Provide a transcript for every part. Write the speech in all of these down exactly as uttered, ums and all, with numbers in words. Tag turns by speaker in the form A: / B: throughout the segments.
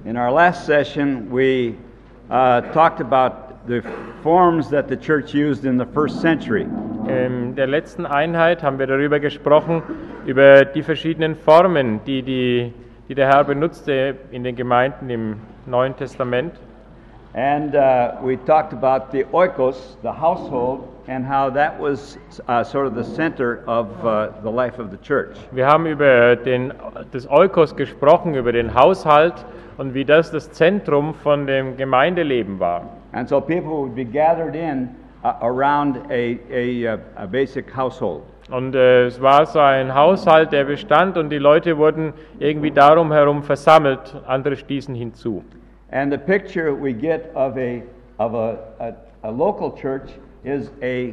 A: In our last session, we uh, talked about the forms that the church used in the first century.
B: In der letzten Einheit haben wir darüber gesprochen, über die verschiedenen Formen, die, die, die der Herr benutzte in den Gemeinden im Neuen Testament.
A: And uh, we talked about the oikos, the household, and how that was uh, sort of the center of uh, the life of the church.
B: Wir haben über den, das Oikos gesprochen, über den Haushalt und wie das das Zentrum von dem Gemeindeleben war.
A: And so people would be gathered in uh, around a, a, a basic household.
B: Und äh, es war so ein Haushalt, der bestand und die Leute wurden irgendwie darum herum versammelt, andere stießen hinzu.
A: And the picture we get of a of a, a, a local church is a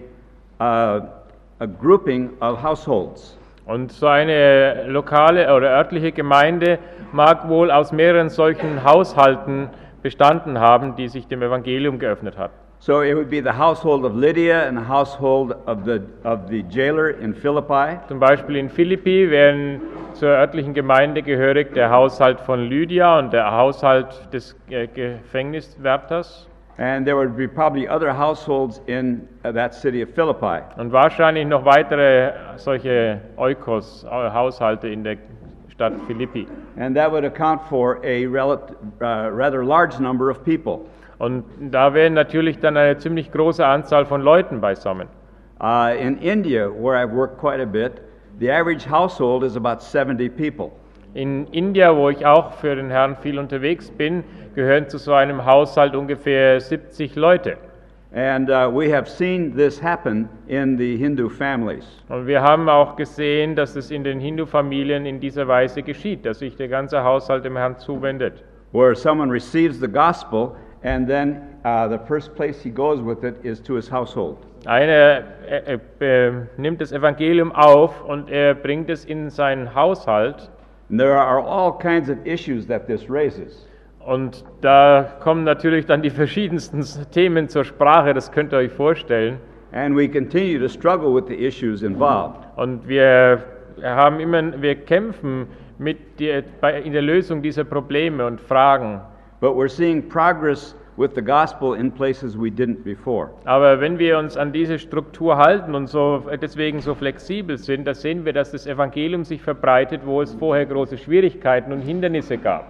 A: uh, a grouping of households.
B: Und so eine lokale oder örtliche Gemeinde mag wohl aus mehreren solchen Haushalten bestanden haben, die sich dem Evangelium geöffnet hat.
A: So it would be the household of Lydia and the household of the of the jailer in Philippi.
B: Zum Beispiel in Philippi wären zur örtlichen Gemeinde gehörig der Haushalt von Lydia und der Haushalt des äh, Gefängniswärters.
A: And there would be probably other households in uh, that city of Philippi.
B: Und wahrscheinlich noch weitere solche Oikos, äh, Haushalte in der Stadt Philippi.
A: And that would account for a rel- uh, rather large number of people.
B: Und da wären natürlich dann eine ziemlich große Anzahl von Leuten beisammen.
A: Uh, in India, where I've worked quite a bit, the average household is about seventy people.
B: In India, wo ich auch für den Herrn viel unterwegs bin, gehören zu so einem Haushalt ungefähr siebzig Leute.
A: And uh, we have seen this happen in the Hindu families.
B: Und wir haben auch gesehen, dass es in den Hindu-Familien in dieser Weise geschieht, dass sich der ganze Haushalt dem Herrn zuwendet.
A: Where someone receives the gospel and then uh, the first place he goes with it is to his household.
B: Einer äh, äh, nimmt das Evangelium auf und er bringt es in seinen Haushalt.
A: And there are all kinds of issues that this raises.
B: Und da kommen natürlich dann die verschiedensten Themen zur Sprache, das könnt ihr euch vorstellen.
A: And we continue to struggle with the issues involved.
B: Und wir haben immer, wir kämpfen mit die, bei, in der Lösung dieser Probleme und Fragen.
A: But we're seeing progress with the gospel in places we didn't before.
B: Aber wenn wir uns an diese Struktur halten und so deswegen so flexibel sind, da sehen wir, dass das Evangelium sich verbreitet, wo es vorher große Schwierigkeiten und Hindernisse gab.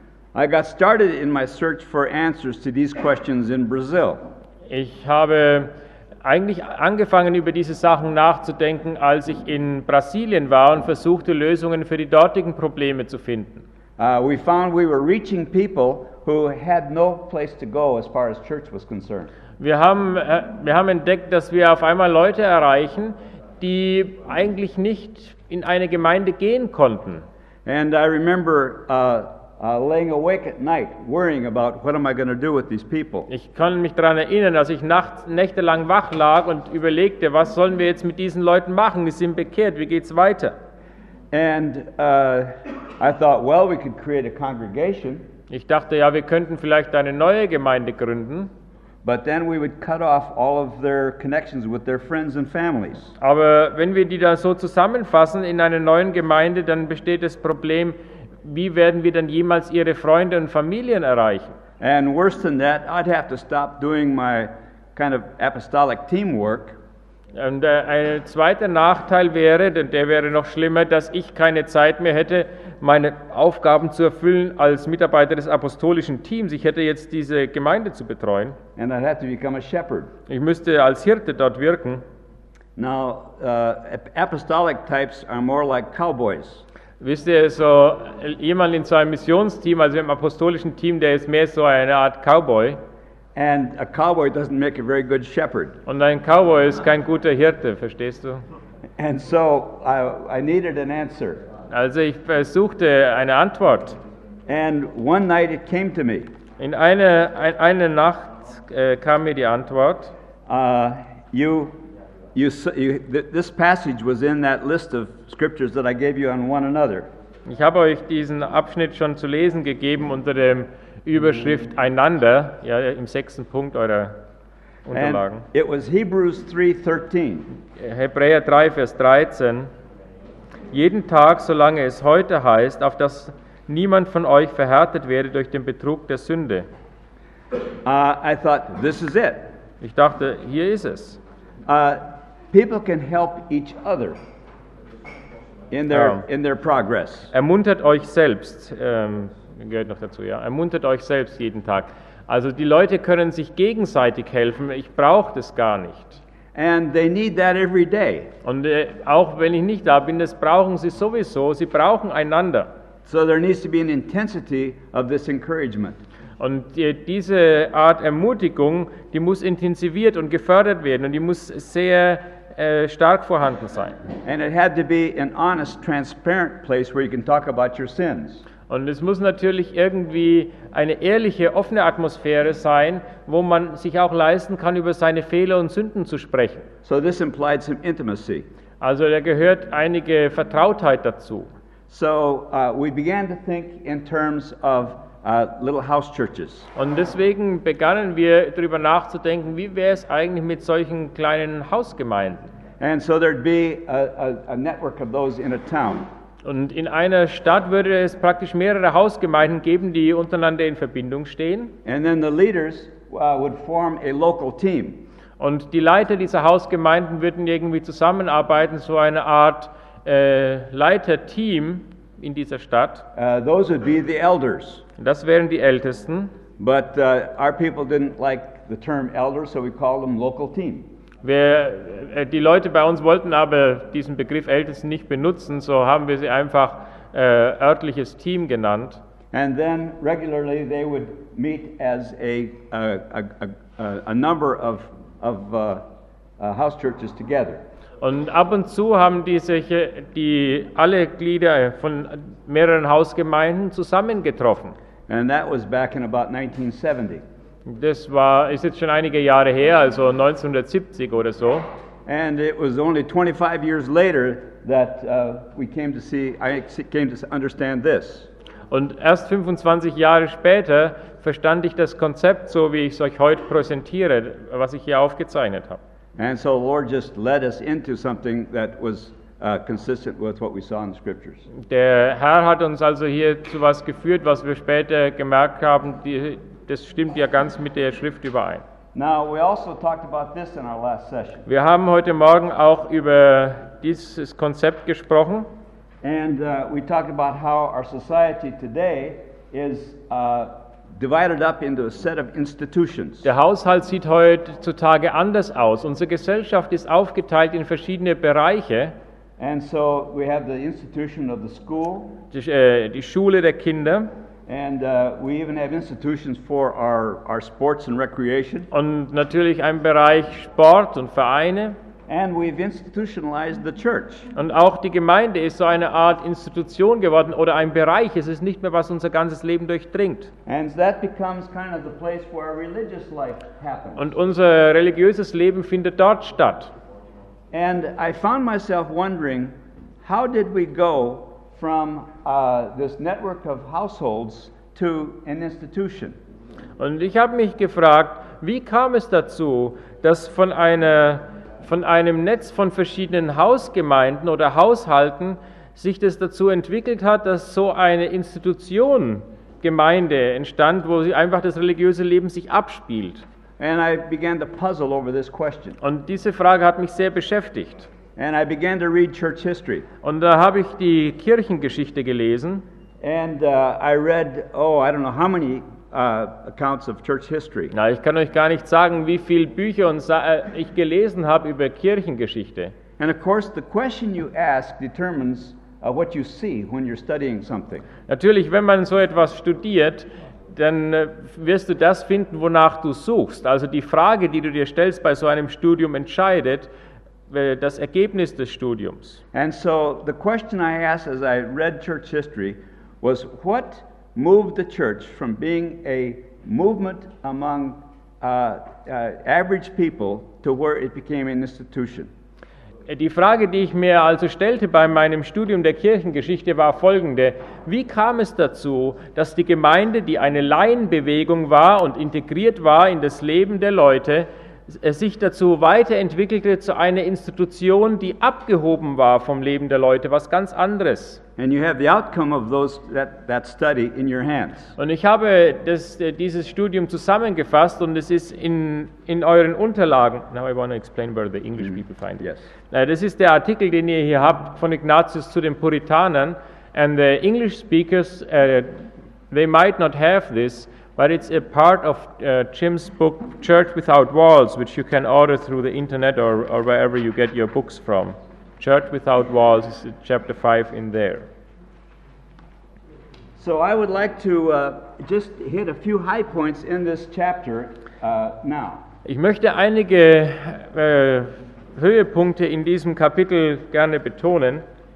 A: I got started in my search for answers to these questions in Brazil.
B: Ich habe eigentlich angefangen, über diese Sachen nachzudenken, als ich in Brasilien war und versuchte, Lösungen für die dortigen Probleme zu finden.
A: Uh, we found we were reaching people who had no place to go as far as church was concerned.
B: Wir haben, äh, wir haben entdeckt, dass wir auf einmal Leute erreichen, die eigentlich nicht in eine Gemeinde gehen konnten.
A: And I remember uh, Uh, laying awake at night, worrying about what am I going to do with these people.
B: Ich kann mich daran erinnern, dass ich nachts, nächtelang wach lag und überlegte, was sollen wir jetzt mit diesen Leuten machen? Die sind bekehrt, wie geht's weiter?
A: And uh, I thought, well, we could create a congregation.
B: Ich dachte, ja, wir könnten vielleicht eine neue Gemeinde gründen.
A: But then we would cut off all of their connections with their friends and families.
B: Aber wenn wir die da so zusammenfassen in einer neuen Gemeinde, dann besteht das Problem, wie werden wir dann jemals ihre Freunde und Familien erreichen?
A: And worse than that, I'd have to stop doing my kind of apostolic teamwork.
B: Und äh, ein zweiter Nachteil wäre, denn der wäre noch schlimmer, dass ich keine Zeit mehr hätte, meine Aufgaben zu erfüllen als Mitarbeiter des apostolischen Teams. Ich hätte jetzt diese Gemeinde zu betreuen.
A: And I'd have to become a shepherd.
B: Ich müsste als Hirte dort wirken.
A: Now, uh, apostolic types are more like cowboys.
B: Wisst ihr, so jemand in so einem Missionsteam, also im apostolischen Team, der ist mehr so eine Art Cowboy.
A: And a cowboy doesn't make a very good shepherd.
B: Und ein Cowboy ist kein guter Hirte, verstehst du?
A: And so I, I needed an answer.
B: Also ich versuchte eine Antwort.
A: And one night it came to me.
B: In eine, ein, eine Nacht äh, kam mir die Antwort.
A: Uh, you You, you, this passage was in that list of scriptures that I gave you on one another.
B: Ich habe euch diesen Abschnitt schon zu lesen gegeben unter der Überschrift Einander, ja, im sechsten Punkt eurer Unterlagen.
A: And it was Hebrews three thirteen.
B: Hebräer drei, Vers dreizehn. Jeden Tag, solange es heute heißt, auf dass niemand von euch verhärtet werde durch den Betrug der Sünde.
A: Uh, I thought, this is it.
B: Ich dachte, hier ist es.
A: Uh, people can help each other in their,
B: Oh.
A: in their progress.
B: Ermuntert euch selbst, ähm, gehört noch dazu, ja, ermuntert euch selbst jeden Tag. Also die Leute können sich gegenseitig helfen, ich brauche das gar nicht.
A: And they need that every day.
B: Und äh, auch wenn ich nicht da bin, das brauchen sie sowieso, sie brauchen einander.
A: So there needs to be an intensity of this encouragement.
B: Und die, diese Art Ermutigung, die muss intensiviert und gefördert werden und die muss sehr äh, stark vorhanden sein.
A: And it had to be an honest, transparent place where you can talk about your sins.
B: Und es muss natürlich irgendwie eine ehrliche, offene Atmosphäre sein, wo man sich auch leisten kann, über seine Fehler und Sünden zu sprechen.
A: So this implied some intimacy.
B: Also da gehört einige Vertrautheit dazu.
A: So uh, we began to think in terms of uh, little house churches.
B: Und deswegen begannen wir darüber nachzudenken, wie wäre es eigentlich mit solchen kleinen Hausgemeinden.
A: And so there'd be a, a, a network of those in a town.
B: Und in einer Stadt würde es praktisch mehrere Hausgemeinden geben, die untereinander in Verbindung stehen.
A: And then the leaders uh, would form a local team.
B: Und die Leiter dieser Hausgemeinden würden irgendwie zusammenarbeiten, so eine Art äh, Leiterteam in dieser Stadt.
A: Uh, those would be the elders.
B: Das wären die Ältesten.
A: But uh, our people didn't like the term elder, so we called them local team.
B: Wir, äh, die Leute bei uns wollten aber diesen Begriff Ältesten nicht benutzen, so haben wir sie einfach äh, örtliches Team genannt.
A: And then regularly they would meet as a, a, a, a, a number of, of uh, uh, house churches together.
B: Und ab und zu haben die, sich, die alle Glieder von mehreren Hausgemeinden zusammengetroffen.
A: And that was back in about nineteen seventy.
B: Das war, ist jetzt schon einige Jahre her, also neunzehnhundertsiebzig oder so.
A: And it was only twenty-five years later that uh, we came to see, I came to understand this.
B: Und erst fünfundzwanzig Jahre später verstand ich das Konzept so, wie ich es euch heute präsentiere, was ich hier aufgezeichnet habe.
A: And so the Lord just led us into something that was uh, consistent with what we saw in the Scriptures.
B: Der Herr hat uns also hier zu was geführt, was wir später gemerkt haben, die, das stimmt ja ganz mit der Schrift überein.
A: Now, we also talked about this in our last session.
B: Wir haben heute Morgen auch über dieses Konzept gesprochen.
A: And uh, we talked about how our society today is uh, divided up into a set of institutions.
B: Der Haushalt sieht heutzutage anders aus. Unsere Gesellschaft ist aufgeteilt in verschiedene Bereiche.
A: And so we have the institution of the school,
B: Die, äh, die Schule der Kinder
A: and uh, we even have institutions for our, our sports and recreation.
B: und natürlich ein Bereich Sport und Vereine.
A: And we've institutionalized the church.
B: Und auch die Gemeinde ist so eine Art Institution geworden oder ein Bereich. Es ist nicht mehr, was unser ganzes Leben durchdringt.
A: And that becomes kind of the place where religious life happens.
B: Und unser religiöses Leben findet dort statt.
A: And I found myself wondering, how did we go from uh, this network of households to an institution?
B: Und ich habe mich gefragt, wie kam es dazu, dass von, einer, von einem Netz von verschiedenen Hausgemeinden oder Haushalten sich das dazu entwickelt hat, dass so eine Institution, Gemeinde entstand, wo sie einfach das religiöse Leben sich abspielt.
A: And I began to puzzle over this question.
B: Und diese Frage hat mich sehr beschäftigt.
A: And I began to read church history.
B: Und da habe ich die Kirchengeschichte gelesen.
A: And uh, I read, oh, I don't know how many uh, accounts of church history.
B: Na, ich kann euch gar nicht sagen, wie viele Bücher und Sa äh, ich gelesen habe über Kirchengeschichte.
A: And of course, the question you ask determines uh, what you see when you're studying something.
B: Natürlich, wenn man so etwas studiert, dann äh, wirst du das finden, wonach du suchst. Also die Frage, die du dir stellst bei so einem Studium, entscheidet äh, das Ergebnis des Studiums.
A: And so the question I asked as I read church history was, what moved the church from being a movement among uh, uh, average people to where it became an institution?
B: Die Frage, die ich mir also stellte bei meinem Studium der Kirchengeschichte, war folgende: Wie kam es dazu, dass die Gemeinde, die eine Laienbewegung war und integriert war in das Leben der Leute, es sich dazu weiterentwickelte zu einer Institution, die abgehoben war vom Leben der Leute, was ganz anderes.
A: And you have the outcome of those that, that study in your hands.
B: Und ich habe das, dieses Studium zusammengefasst und es ist in, in euren Unterlagen. Now I want to explain where the English people find it.
A: Yes.
B: Das ist der Artikel, den ihr hier habt von Ignatius zu den Puritanern. And the English speakers, uh, they might not have this, but it's a part of uh, Jim's book, Church Without Walls, which you can order through the internet or, or wherever you get your books from. Church Without Walls is chapter five in there.
A: So I would like to uh, just hit a few high points in this chapter uh, now.
B: Ich möchte einige äh, Höhepunkte in diesem Kapitel gerne betonen.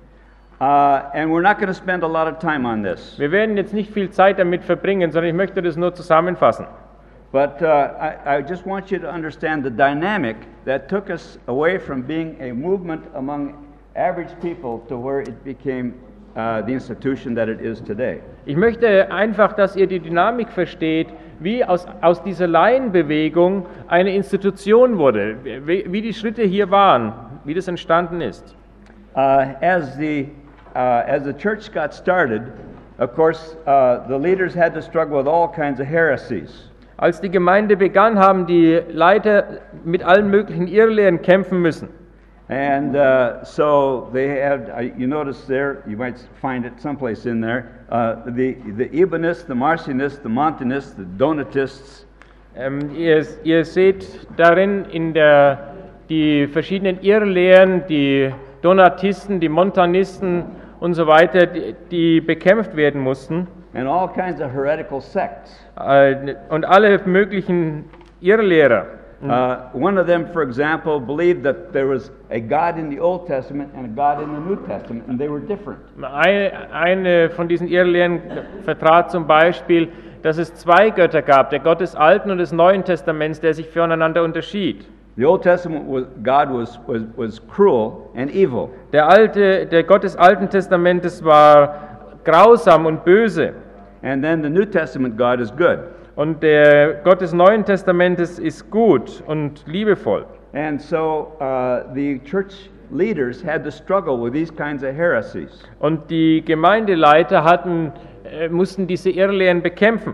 A: Uh, and we're not going to spend a lot of time on this.
B: Wir werden jetzt nicht viel Zeit damit verbringen, sondern ich möchte das nur zusammenfassen.
A: But uh, I, I just want you to understand the dynamic that took us away from being a movement among average people to where it became uh, the institution that it is today.
B: Ich möchte einfach, dass ihr die Dynamik versteht, wie aus, aus dieser Laienbewegung eine Institution wurde, wie, wie die Schritte hier waren, wie das entstanden ist.
A: Uh, as the uh, as the church got started, of course, uh, the leaders had to struggle with all kinds of heresies.
B: Als die Gemeinde begann, haben die Leiter mit allen möglichen Irrlehren kämpfen müssen.
A: And uh, so they had, uh, you notice there, you might find it someplace in there, uh, the, the Ebionists, the Marcionists, the Montanists, the Donatists.
B: Ähm, ihr, ihr seht darin in der, die verschiedenen Irrlehren, die Donatisten, die Montanisten und so weiter, die, die bekämpft werden mussten.
A: And all kinds of heretical sects.
B: Äh, und alle möglichen Irrlehrer.
A: Uh, one of them, for example, believed that there was a God in the Old Testament and a God in the New Testament, and they were different.
B: Eine, eine von diesen Irrlehren vertrat zum Beispiel, dass es zwei Götter gab, der Gott des Alten und des Neuen Testaments, der sich voneinander unterschied.
A: The Old Testament was, God was, was, was cruel and evil.
B: Der alte, der Gott des Alten Testamentes war grausam und böse.
A: And then the New Testament God is good.
B: Und der Gott des Neuen Testamentes ist gut und liebevoll.
A: And so uh, the church leaders had to struggle with these kinds of heresies.
B: Und die Gemeindeleiter hatten, äh, mussten diese Irrlehren bekämpfen.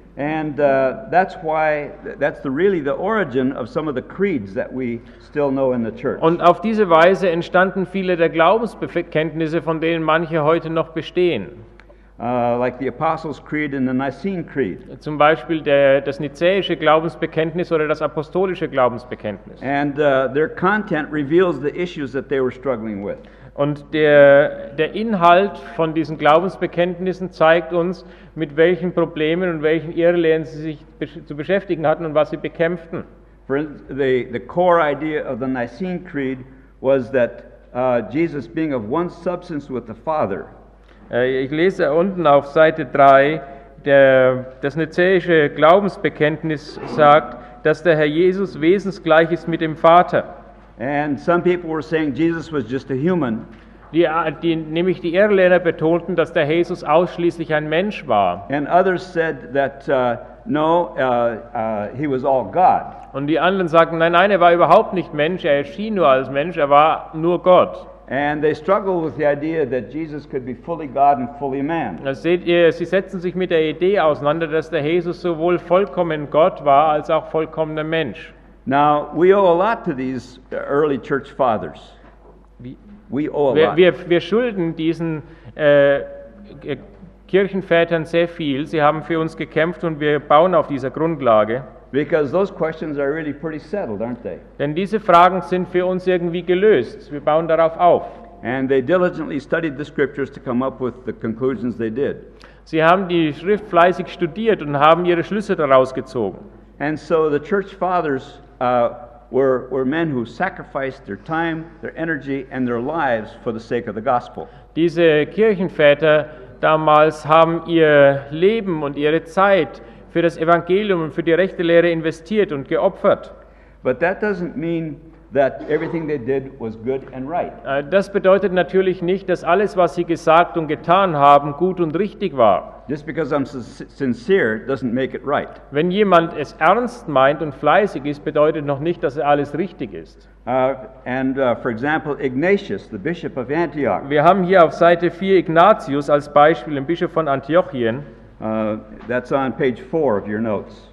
A: And uh, that's why, that's the, really the origin of some of the creeds that we still know in the church.
B: Und auf diese Weise entstanden viele der Glaubensbekenntnisse, von denen manche heute noch bestehen.
A: Uh, like the Apostles' Creed and the Nicene Creed.
B: Zum Beispiel der, das nizäische Glaubensbekenntnis oder das apostolische Glaubensbekenntnis.
A: And uh, their content reveals the issues that they were struggling with.
B: Und der, der Inhalt von diesen Glaubensbekenntnissen zeigt uns, mit welchen Problemen und welchen Irrlehren sie sich besch- zu beschäftigen hatten und was sie bekämpften.
A: For instance, the, the core idea of the Nicene Creed was that uh, Jesus being of one substance with the Father.
B: Äh, Ich lese unten auf Seite drei, der, das nizäische Glaubensbekenntnis sagt, dass der Herr Jesus wesensgleich ist mit dem Vater.
A: And some people were saying Jesus was just a human.
B: Die, die, nämlich die Irrlehrer betonten, dass der Jesus ausschließlich ein Mensch war.
A: And others said that uh, no, uh, uh, he was all God.
B: Und die anderen sagten, nein, nein, er war überhaupt nicht Mensch, er erschien nur als Mensch, er war nur Gott.
A: And they struggled with the idea that Jesus could be fully God and fully man.
B: Das seht ihr, sie setzen sich mit der Idee auseinander, dass der Jesus sowohl vollkommen Gott war, als auch vollkommener Mensch.
A: Now, we owe a lot to these early church fathers.
B: Wie?
A: We owe a
B: Wir,
A: lot.
B: wir, wir schulden diesen äh, Kirchenvätern sehr viel. Sie haben für uns gekämpft und wir bauen auf dieser Grundlage.
A: Because those questions are really pretty settled, aren't they?
B: Denn diese Fragen sind für uns irgendwie gelöst. Wir bauen darauf auf.
A: And they diligently studied the scriptures to come up with the conclusions they did.
B: Sie haben die Schrift fleißig studiert und haben ihre Schlüsse daraus gezogen.
A: And so the church fathers uh, were, were men who sacrificed their time, their energy, and their lives for the sake of the gospel.
B: Diese Kirchenväter damals haben ihr Leben und ihre Zeit für das Evangelium und für die rechte Lehre investiert und geopfert.
A: But that doesn't mean that everything they did was good and right.
B: Äh, Das bedeutet natürlich nicht, dass alles, was sie gesagt und getan haben, gut und richtig war.
A: Just because I'm sin- sincere doesn't make it right.
B: Wenn jemand es ernst meint und fleißig ist, bedeutet noch nicht, dass er alles richtig ist.
A: Uh, and uh, for example, Ignatius, the bishop of Antioch,
B: Wir haben hier auf Seite vier Ignatius als Beispiel, den Bischof von Antiochien.
A: uh, that's on page four of your notes.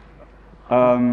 A: Um,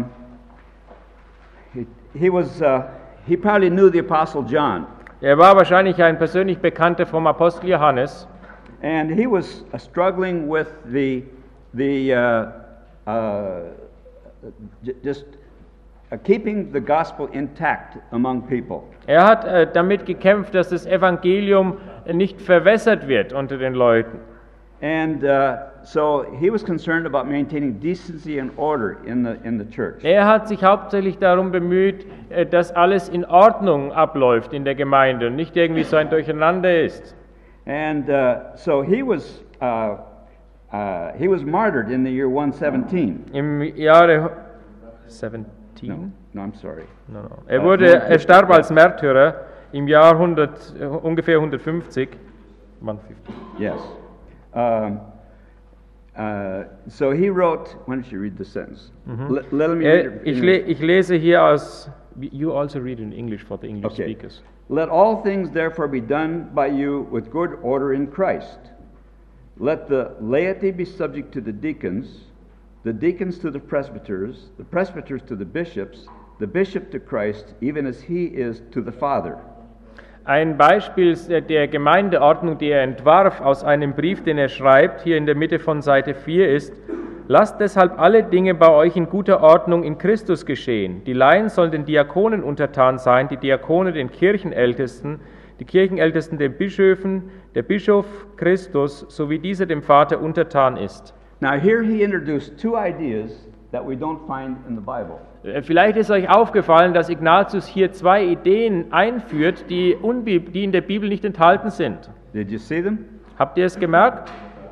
A: he, he was, uh, he probably knew the apostle John,
B: Er war wahrscheinlich ein persönlich Bekannter vom Apostel Johannes.
A: and he was uh, struggling with the, the uh, uh, j- just uh, keeping the gospel intact among people.
B: Er hat äh, damit gekämpft, dass das Evangelium nicht verwässert wird unter den Leuten.
A: And uh, so he was concerned about maintaining decency and order in the, in the church.
B: Er hat sich hauptsächlich darum bemüht, äh, dass alles in Ordnung abläuft in der Gemeinde und nicht irgendwie so ein Durcheinander ist.
A: And uh, so he was, uh, uh, he was martyred in the year one seventeen.
B: Im Jahre siebzehn?
A: No, no, I'm sorry.
B: No, no. Er, wurde, er starb als Märtyrer im Jahr hundert, äh, ungefähr hundertfünfzig. hundertfünfzig.
A: Yes. Um, uh, so he wrote, why don't you read the sentence? Let, let me read
B: Er,
A: it
B: ich,
A: in-
B: le, ich lese hier aus, you also read in English for the English
A: Okay.
B: speakers.
A: Let all things therefore be done by you with good order in Christ. Let the laity be subject to the deacons, the deacons to the presbyters, the presbyters to the bishops, the bishop to Christ, even as he is to the Father.
B: Ein Beispiel der Gemeindeordnung, die er entwarf aus einem Brief, den er schreibt, hier in der Mitte von Seite vier ist: Lasst deshalb alle Dinge bei euch in guter Ordnung in Christus geschehen. Die Laien sollen den Diakonen untertan sein, die Diakone den Kirchenältesten, die Kirchenältesten den Bischöfen, der Bischof Christus, sowie dieser dem Vater untertan ist.
A: Now here he introduced two ideas that we don't find in the Bible.
B: Äh, Vielleicht ist euch aufgefallen, dass Ignatius hier zwei Ideen einführt, die, unbib- die in der Bibel nicht enthalten sind.
A: Did you see them?
B: Habt ihr es gemerkt?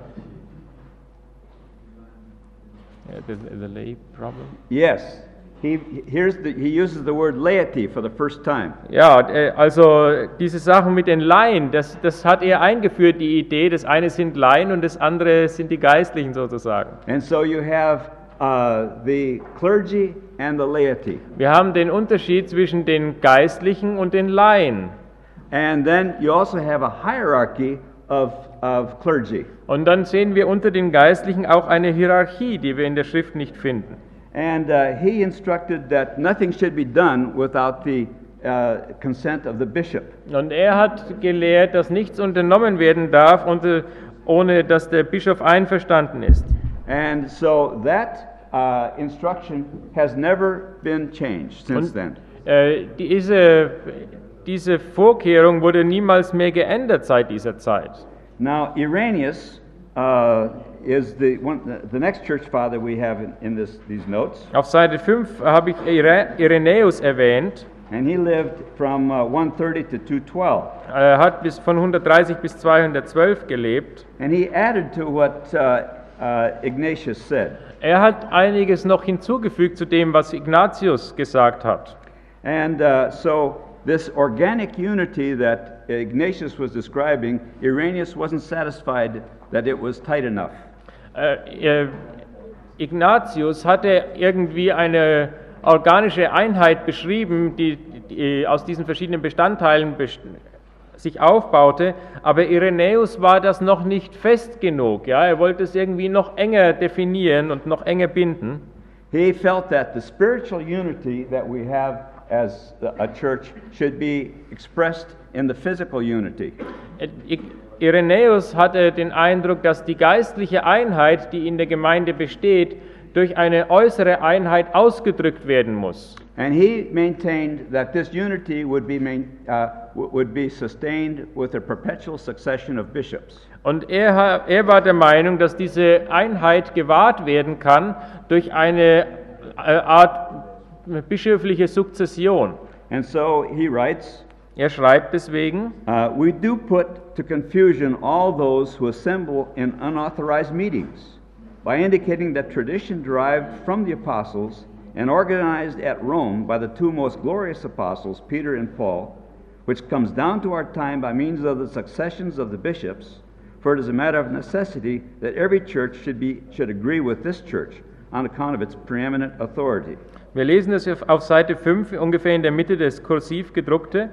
B: Yeah, the, the lay problem.
A: Yes. He, here's the, he uses the word laity for the first time.
B: Ja, äh, also diese Sachen mit den Laien, das, das hat er eingeführt, die Idee. Das eine sind Laien und das andere sind die Geistlichen sozusagen.
A: And so you have uh, the clergy and the laity.
B: Wir haben den Unterschied zwischen den Geistlichen und den Laien.
A: And then you also have a hierarchy of, of clergy.
B: Und dann sehen wir unter den Geistlichen auch eine Hierarchie, die wir in der Schrift nicht finden.
A: And uh, he instructed that nothing should be done without the uh, consent of the bishop.
B: Und er hat gelehrt, dass nichts unternommen werden darf, unter, ohne dass der Bischof einverstanden ist.
A: And so that uh, instruction has never been changed since
B: Und
A: then.
B: äh, diese, diese Vorkehrung wurde niemals mehr geändert seit dieser Zeit.
A: Now, Irenaeus uh, is the, one, the, the next church father we have in, in this, these notes.
B: Auf Seite fünf habe ich Ire- Irenäus erwähnt.
A: And he lived from uh, one thirty to two twelve.
B: Er hat bis von hundertdreißig bis zweihundertzwölf gelebt.
A: And he added to what uh, uh, Ignatius said.
B: Er hat einiges noch hinzugefügt zu dem, was Ignatius gesagt hat.
A: And uh, so this organic unity that Ignatius was describing, Irenaeus wasn't satisfied that it was tight enough.
B: Äh, äh, Ignatius hatte irgendwie eine organische Einheit beschrieben, die, die aus diesen verschiedenen Bestandteilen best- sich aufbaute, aber Irenäus war das noch nicht fest genug. Ja? Er wollte es irgendwie noch enger definieren und noch enger binden.
A: He felt that the spiritual unity that we have as a church should be expressed in the physical unity.
B: Äh, I- Irenäus hatte den Eindruck, dass die geistliche Einheit, die in der Gemeinde besteht, durch eine äußere Einheit ausgedrückt werden muss.
A: And he maintained that this unity would be, main, uh, w- would be sustained with a perpetual succession of bishops.
B: Und er, ha- er war der Meinung, dass diese Einheit gewahrt werden kann durch eine äh, Art bischöfliche Sukzession.
A: And so he writes,
B: Er schreibt deswegen:
A: uh, we do put to confusion all those who assemble in unauthorized meetings by indicating that tradition derived from the apostles and organized at Rome by the two most glorious apostles, Peter and Paul, which comes down to our time by means of the successions of the bishops, for it is a matter of necessity that every church should be should agree with this church on account of its preeminent authority.
B: Wir lesen es auf Seite fünf, ungefähr in der Mitte des kursiv gedruckte.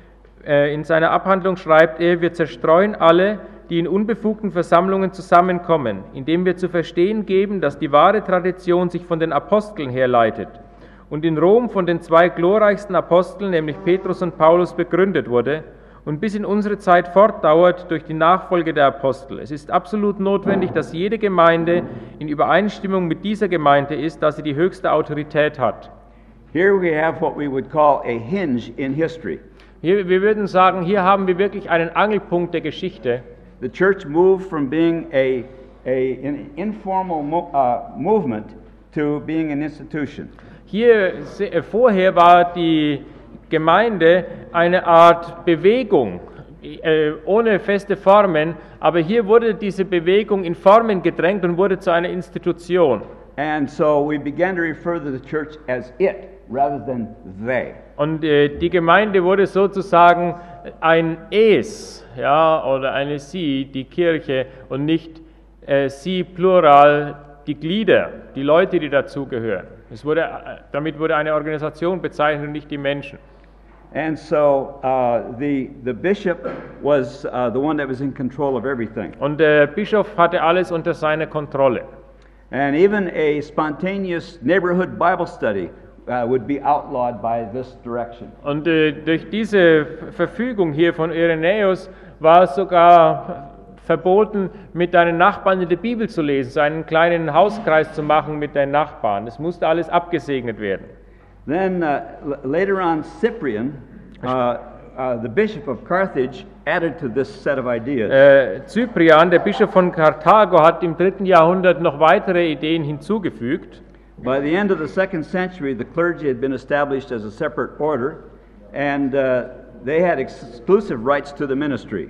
B: In seiner Abhandlung schreibt er, wir zerstreuen alle, die in unbefugten Versammlungen zusammenkommen, indem wir zu verstehen geben, dass die wahre Tradition sich von den Aposteln herleitet und in Rom von den zwei glorreichsten Aposteln, nämlich Petrus und Paulus, begründet wurde und bis in unsere Zeit fortdauert durch die Nachfolge der Apostel. Es ist absolut notwendig, dass jede Gemeinde in Übereinstimmung mit dieser Gemeinde ist, dass sie die höchste Autorität hat.
A: Here we have what we would call a hinge in history.
B: Hier, wir würden sagen, hier haben wir wirklich einen Angelpunkt der Geschichte.
A: The church moved from being a, a an informal mo- uh, movement to being an institution.
B: Hier vorher war die Gemeinde eine Art Bewegung, äh, ohne feste Formen, aber hier wurde diese Bewegung in Formen gedrängt und wurde zu einer Institution.
A: And so we began to refer to the church as it rather than they.
B: Und äh, die Gemeinde wurde sozusagen ein Es, ja, oder eine Sie, die Kirche, und nicht äh, Sie plural, die Glieder, die Leute, die dazugehören. Es wurde, damit wurde eine Organisation bezeichnet und nicht die Menschen.
A: And so uh, the the bishop was uh, the one that was in control of everything.
B: Und der Bischof hatte alles unter seiner Kontrolle.
A: And even a spontaneous neighborhood Bible study uh, would be outlawed by this direction.
B: Und äh, durch diese Verfügung hier von Irenäus war es sogar verboten, mit deinen Nachbarn in der Bibel zu lesen, so einen kleinen Hauskreis zu machen mit deinen Nachbarn. Das musste alles abgesegnet werden.
A: Then uh, l- later on, Cyprian, uh, uh, the bishop of Carthage, added to this set of ideas.
B: Äh, Cyprian, der Bischof von Karthago, hat im dritten Jahrhundert noch weitere Ideen hinzugefügt.
A: By the end of the second century, the clergy had been established as a separate order, and uh, they had exclusive rights to the ministry.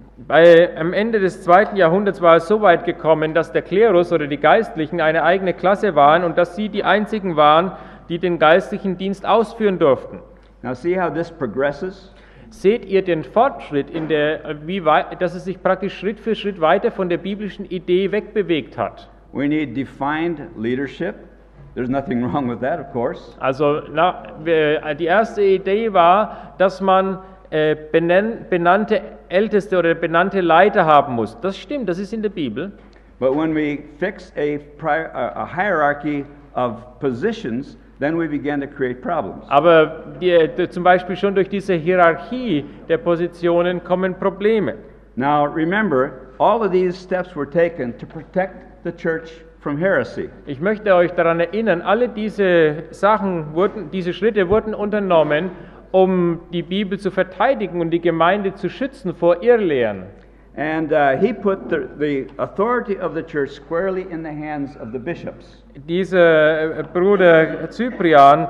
B: Bei, am Ende des zweiten Jahrhunderts war es so weit gekommen, dass der Klerus oder die Geistlichen eine eigene Klasse waren und dass sie die einzigen waren, die den geistlichen Dienst ausführen durften.
A: Now see how this progresses?
B: Seht ihr den Fortschritt, in der, wie weit, dass es sich praktisch Schritt für Schritt weiter von der biblischen Idee wegbewegt hat?
A: We need defined leadership. There's nothing wrong with that, of course.
B: Also na, wir- die erste Idee war, dass man äh, benenn, benannte Älteste oder benannte Leiter haben muss. Das stimmt, das ist in der Bibel.
A: But when we fix a, pri- a a hierarchy of positions, then we begin to create problems.
B: Aber die, die, zum Beispiel schon durch diese Hierarchie der Positionen kommen Probleme.
A: Now remember, all of these steps were taken to protect the church from heresy.
B: Ich möchte euch daran erinnern, alle diese Sachen wurden, diese Schritte wurden unternommen, um die Bibel zu verteidigen und die Gemeinde zu schützen vor Irrlehren.
A: And uh, he put the, the authority of the church squarely in the hands of the bishops.
B: Dieser äh, Bruder Cyprian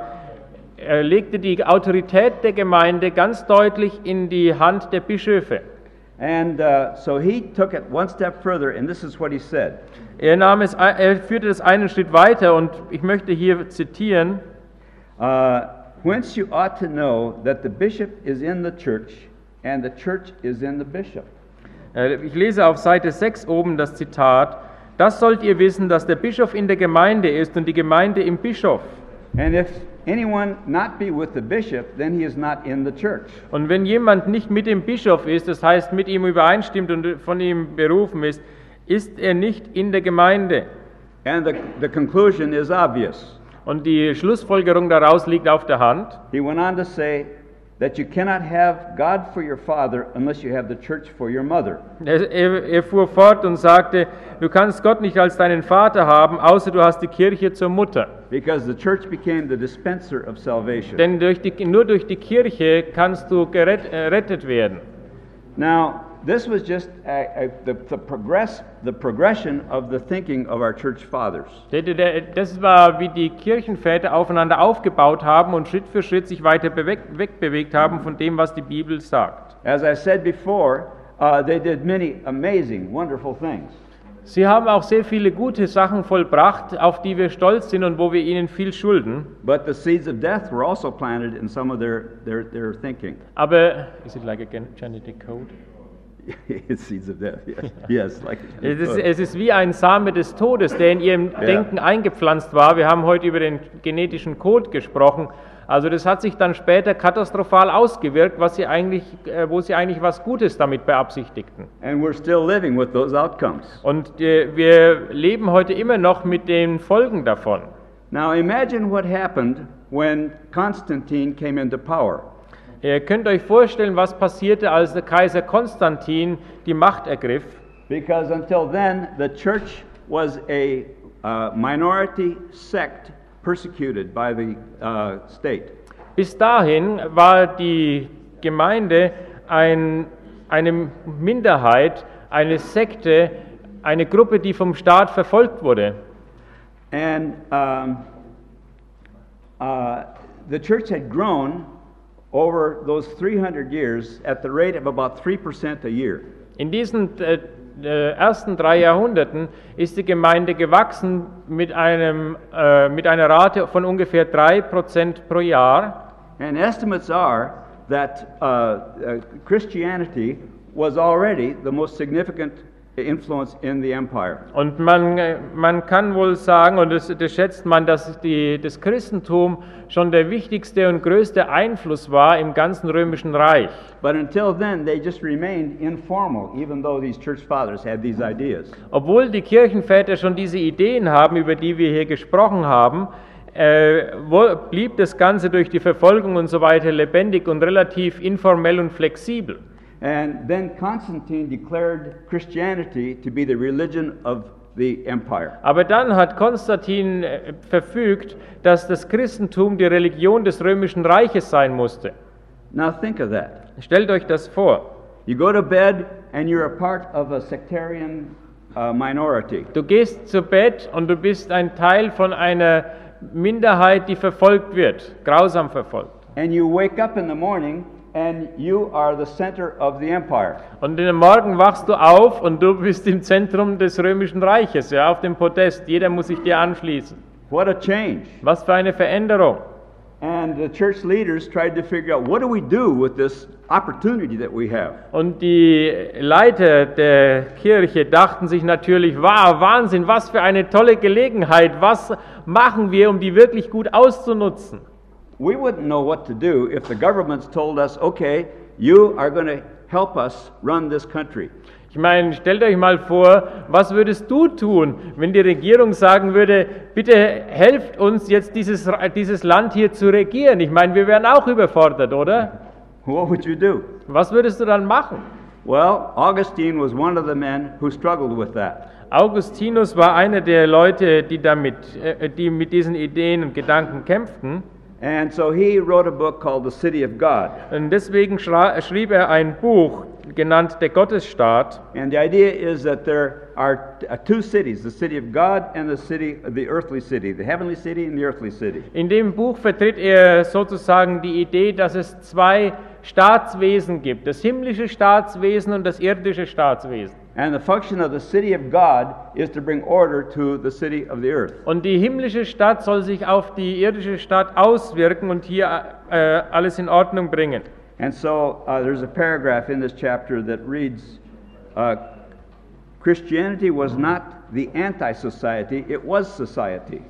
B: äh, legte die Autorität der Gemeinde ganz deutlich in die Hand der Bischöfe.
A: And uh, so he took it one step further, and this is what he said.
B: Er, nahm es, ein- er führte das einen Schritt weiter und ich möchte hier zitieren.
A: Uh, Whence you ought to know that the bishop is in the church, and the church is in the bishop.
B: Äh, Ich lese auf Seite sechs oben das Zitat. Das sollt ihr wissen, dass der Bischof in der Gemeinde ist und die Gemeinde im Bischof.
A: And if anyone not be with the bishop, then he is not in the church.
B: Und wenn jemand nicht mit dem Bischof ist, das heißt mit ihm übereinstimmt und von ihm berufen ist, ist er nicht in der Gemeinde.
A: And the, the conclusion is obvious.
B: Und die Schlussfolgerung daraus liegt auf der Hand.
A: He went on to say that you cannot have God for your father unless you have the church for your mother.
B: Er, er, er fuhr fort und sagte, du kannst Gott nicht als deinen Vater haben, außer du hast die Kirche zur Mutter.
A: Because the church became the dispenser of salvation.
B: Denn durch die, nur durch die Kirche kannst du gerett, errettet werden.
A: Now, this was just a, a, the, the, progress, the progression of the thinking of our church fathers.
B: Der- der- Das war, wie die Kirchenväter aufeinander aufgebaut haben und Schritt für Schritt sich weiter beweg- wegbewegt haben von dem, was die Bibel sagt.
A: As I said before, uh, they did many amazing, wonderful things.
B: Sie haben auch sehr viele gute Sachen vollbracht, auf die wir stolz sind und wo wir ihnen viel schulden.
A: But the seeds of death were also planted in some of their, their, their thinking.
B: Aber, is it like a gen- genetic code?
A: It's seeds of death, yes. Yes, like
B: Es ist, es ist wie ein Same des Todes, der in ihrem
A: Ja.
B: Denken eingepflanzt war. Wir haben heute über den genetischen Code gesprochen. Also das hat sich dann später katastrophal ausgewirkt, was sie eigentlich, äh, wo sie eigentlich was Gutes damit beabsichtigten.
A: And we're still living with those outcomes.
B: Und äh, wir leben heute immer noch mit den Folgen davon.
A: Now imagine what happened when Constantine came into power.
B: Ihr könnt euch vorstellen, was passierte, als der Kaiser Konstantin die Macht ergriff.
A: Because until then, the church was a uh, minority sect persecuted by the uh, state.
B: Bis dahin war die Gemeinde ein, eine Minderheit, eine Sekte, eine Gruppe, die vom Staat verfolgt wurde.
A: And um, uh, the church had grown over those three hundred years at the rate of about three percent a year.
B: In diesen äh, äh, ersten drei Jahrhunderten ist die Gemeinde gewachsen mit, einem, äh, mit einer Rate von ungefähr drei Prozent pro Jahr.
A: And estimates are that uh, uh, Christianity was already the most significant influence in the empire.
B: Und man, äh, man kann wohl sagen, und das, das schätzt man, dass die, das Christentum schon der wichtigste und größte Einfluss war im ganzen römischen Reich.
A: But until then, they just remained informal, even though these church fathers had these ideas.
B: Obwohl die Kirchenväter schon diese Ideen haben, über die wir hier gesprochen haben, äh, wo, blieb das Ganze durch die Verfolgung und so weiter lebendig und relativ informell und flexibel.
A: And then Constantine declared Christianity to be the religion of the empire.
B: Aber dann hat Konstantin äh, verfügt, dass das Christentum die Religion des römischen Reiches sein musste.
A: Now think of that.
B: Stellt euch das vor.
A: You go to bed and you're a part of a sectarian uh, minority.
B: Du gehst zu Bett und du bist ein Teil von einer Minderheit, die verfolgt wird, grausam verfolgt.
A: And you wake up in the morning and you are the center of the empire.
B: Und in den Morgen wachst du auf und du bist im Zentrum des römischen Reiches, ja, auf dem Podest. Jeder muss sich dir anschließen.
A: What a change.
B: Was für eine Veränderung.
A: And the church leaders tried to figure out, what do we do with this opportunity that we have?
B: Und die Leiter der Kirche dachten sich natürlich, wow, Wahnsinn, was für eine tolle Gelegenheit. Was machen wir, um die wirklich gut auszunutzen?
A: We wouldn't know what to do if the governments told us, okay, you are going to help us run this country.
B: Ich meine, stellt euch mal vor, was würdest du tun, wenn die Regierung sagen würde, bitte helft uns jetzt dieses, dieses Land hier zu regieren? Ich meine, wir wären auch überfordert, oder?
A: What would you do?
B: Was würdest du dann machen?
A: Well, Augustine was one of the men who struggled with that.
B: Augustinus war einer der Leute, die, damit, äh, die mit diesen Ideen und Gedanken kämpften.
A: And so he wrote a book called The City of God.
B: Und deswegen schra- schrieb er ein Buch, genannt Der Gottesstaat.
A: And the idea is that there are uh, two cities, the city of God and the city, the earthly city, the heavenly city and the earthly city.
B: In dem Buch vertritt er sozusagen die Idee, dass es zwei Staatswesen gibt, das himmlische Staatswesen und das irdische Staatswesen.
A: And the function of the city of God is to bring order to the city of the earth.
B: Und die himmlische Stadt soll sich auf die irdische Stadt auswirken und hier äh, alles in Ordnung bringen.
A: And so uh, there's a paragraph in this chapter that reads, uh, Christianity was not the anti-society, it was society.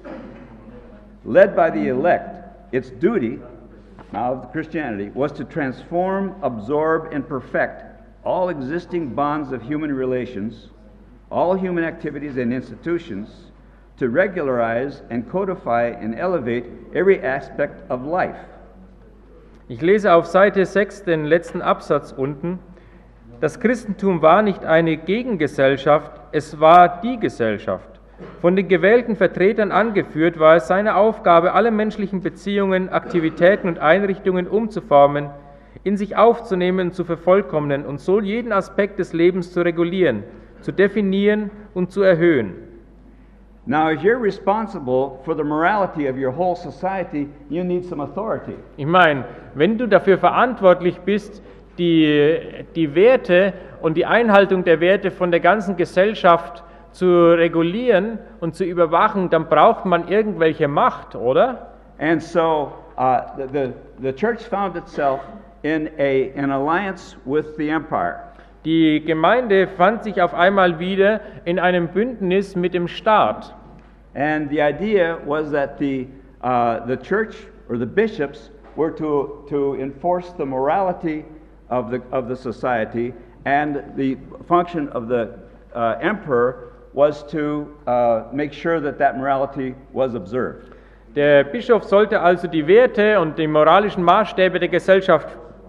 A: Led by the elect, its duty, now of Christianity, was to transform, absorb, and perfect all existing bonds of human relations, all human activities and institutions, to regularize and codify and elevate every aspect of life.
B: Ich lese auf Seite sechs den letzten Absatz unten. Das Christentum war nicht eine Gegengesellschaft, es war die Gesellschaft. Von den gewählten Vertretern angeführt, war es seine Aufgabe, alle menschlichen Beziehungen, Aktivitäten und Einrichtungen umzuformen, in sich aufzunehmen und zu vervollkommnen und so jeden Aspekt des Lebens zu regulieren, zu definieren und zu erhöhen.
A: Now, if you're responsible for the morality of your whole society, you need some authority.
B: Ich meine, wenn du dafür verantwortlich bist, die, die Werte und die Einhaltung der Werte von der ganzen Gesellschaft zu regulieren und zu überwachen, dann braucht man irgendwelche Macht, oder?
A: And so uh, the, the, the church found itself in a, an alliance with the empire.
B: Die Gemeinde fand sich auf einmal wieder in einem Bündnis mit dem Staat.
A: And the idea was that the, uh, the church or the bishops were to, to enforce the morality of the, of the society, and the function of the uh, emperor was to uh, make sure that that morality was observed.
B: Der Bischof sollte also die Werte und die moralischen Maßstäbe der Gesellschaft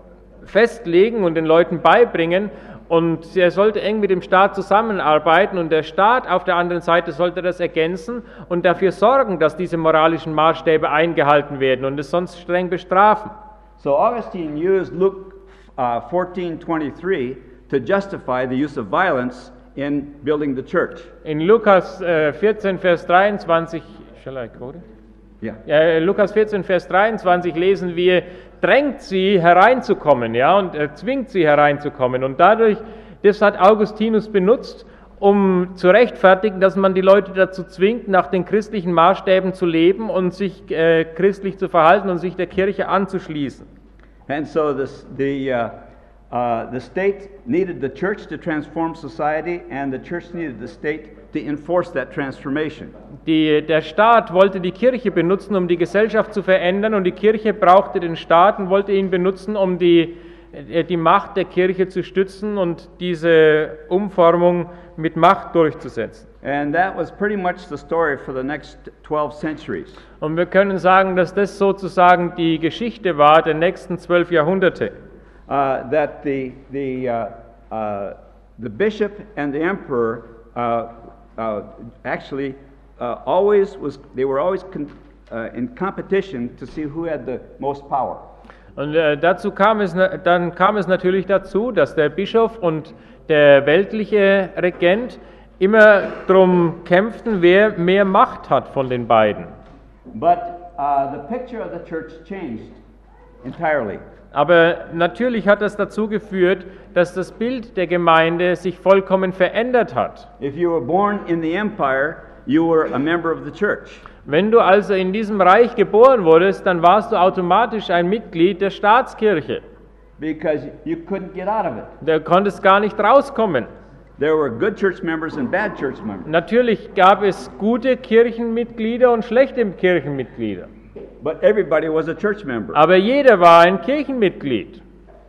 B: festlegen und den Leuten beibringen, und er sollte eng mit dem Staat zusammenarbeiten, und der Staat auf der anderen Seite sollte das ergänzen und dafür sorgen, dass diese moralischen Maßstäbe eingehalten werden und es sonst streng bestrafen.
A: So Augustine used Luke uh, fourteen twenty-three to justify the use of violence in building the church.
B: In Lukas äh, vierzehn, Vers dreiundzwanzig, shall I quote it?
A: Yeah.
B: Ja, Lukas vierzehn, Vers dreiundzwanzig lesen wir, drängt sie hereinzukommen, ja, und er zwingt sie hereinzukommen. Und dadurch, das hat Augustinus benutzt, um zu rechtfertigen, dass man die Leute dazu zwingt, nach den christlichen Maßstäben zu leben und sich äh, christlich zu verhalten und sich der Kirche anzuschließen.
A: And so this, the, uh, uh, the state needed the church to transform society, and the church needed the state to enforce that transformation.
B: Die, der Staat wollte die Kirche benutzen, um die Gesellschaft zu verändern, und die Kirche brauchte den Staat und wollte ihn benutzen, um die, die Macht der Kirche zu stützen und diese Umformung mit Macht durchzusetzen.
A: And that was pretty much the story for the next twelve centuries.
B: Und wir können sagen, dass das sozusagen die Geschichte war der nächsten zwölf Jahrhunderte.
A: Uh, that the, the, uh, uh, the bishop and the emperor uh, uh, actually uh, always was, they were always con, uh, in competition to see who had the most power.
B: Und äh, dazu kam es, dann kam es natürlich dazu, dass der Bischof und der weltliche Regent immer darum kämpften, wer mehr Macht hat von den beiden.
A: But uh, the picture of the church changed entirely.
B: Aber natürlich hat das dazu geführt, dass das Bild der Gemeinde sich vollkommen verändert hat.
A: If you were born in the empire, you were a member of the church.
B: Wenn du also in diesem Reich geboren wurdest, dann warst du automatisch ein Mitglied der Staatskirche.
A: Because you couldn't get out of it.
B: Du konntest gar nicht rauskommen.
A: There were good church members and bad church members.
B: Natürlich gab es gute Kirchenmitglieder und schlechte Kirchenmitglieder.
A: But everybody was a church member.
B: Aber jeder war ein Kirchenmitglied.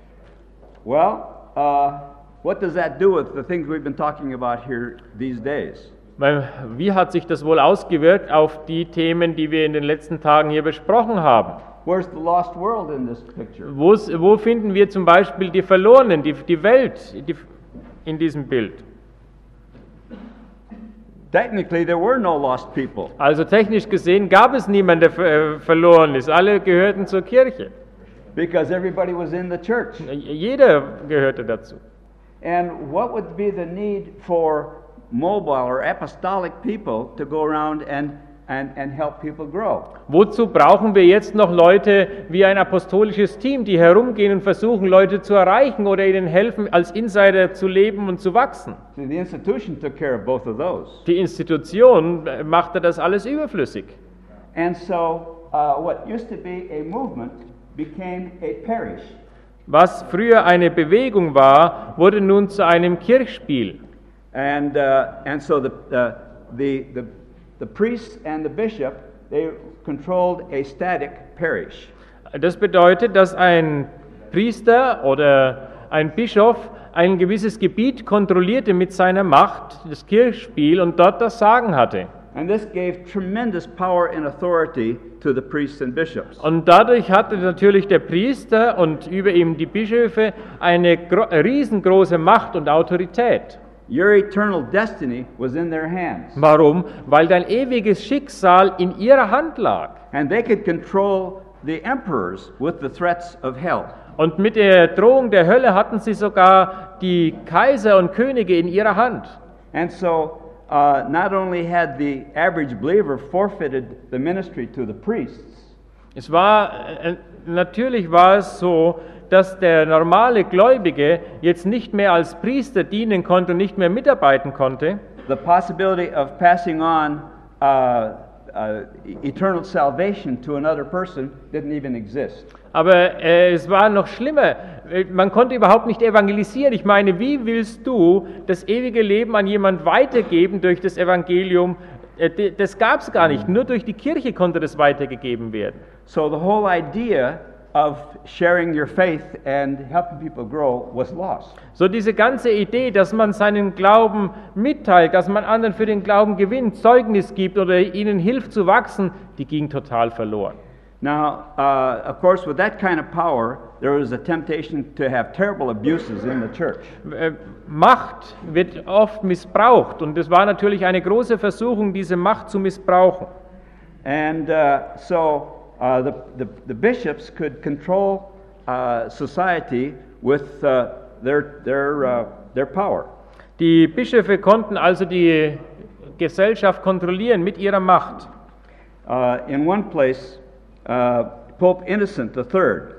A: Well, uh, what does that do with the things we've been talking about here these days?
B: Wie hat sich das wohl ausgewirkt auf die Themen, die wir in den letzten Tagen hier besprochen haben?
A: Where's the lost world in this picture?
B: Wo, wo finden wir zum Beispiel die Verlorenen, die, die Welt die, in diesem Bild?
A: Technically, there were no lost people.
B: Also technisch gesehen gab es niemanden, der äh, verloren ist. Alle gehörten zur Kirche.
A: Because everybody was in the church.
B: Jeder gehörte dazu.
A: And what would be the need for mobile or apostolic people to go around and, and, and help people grow?
B: Wozu brauchen wir jetzt noch Leute wie ein apostolisches Team, die herumgehen und versuchen, Leute zu erreichen oder ihnen helfen, als Insider zu leben und zu wachsen?
A: See, the institution took care of both of those.
B: Die Institution machte das alles überflüssig.
A: And so, uh, what used to be a movement became a parish.
B: Was früher eine Bewegung war, wurde nun zu einem Kirchspiel.
A: And, uh, and so the, uh, the, the, the priest and the bishop, they controlled a static parish.
B: Das bedeutet, dass ein Priester oder ein Bischof ein gewisses Gebiet kontrollierte mit seiner Macht, das Kirchspiel, und dort das Sagen hatte.
A: And this gave tremendous power and authority to the priests and bishops.
B: Und dadurch hatte natürlich der Priester und über ihm die Bischöfe eine riesengroße Macht und Autorität.
A: Your eternal destiny was in their hands.
B: Warum? Weil dein ewiges Schicksal in ihrer Hand lag.
A: And they could control the emperors with the threats of hell.
B: Und mit der Drohung der Hölle hatten sie sogar die Kaiser und Könige in ihrer Hand.
A: And so uh, not only had the average believer forfeited the ministry to the priests,
B: Es war, äh, natürlich war es so, dass der normale Gläubige jetzt nicht mehr als Priester dienen konnte und nicht mehr mitarbeiten konnte,
A: the possibility of passing on uh, uh, eternal salvation to another person didn't even exist.
B: Aber äh, es war noch schlimmer. Man konnte überhaupt nicht evangelisieren. Ich meine, wie willst du das ewige Leben an jemand weitergeben durch das Evangelium? Äh, das gab es gar nicht. Nur durch die Kirche konnte das weitergegeben werden.
A: So the whole idea of sharing your faith and helping people grow was lost.
B: So diese ganze Idee, dass man seinen Glauben mitteilt, dass man anderen für den Glauben gewinnt, Zeugnis gibt oder ihnen hilft zu wachsen, die ging total verloren.
A: Now, uh, of course, with that kind of power, there was a temptation to have terrible abuses in the church.
B: Äh, Macht wird oft missbraucht und es war natürlich eine große Versuchung, diese Macht zu missbrauchen.
A: And uh, so uh, the, the, the bishops could control uh, society with uh, their, their, uh, their power.
B: Die Bischöfe konnten also die Gesellschaft kontrollieren mit ihrer Macht.
A: Uh, in one place, uh, Pope Innocent the Third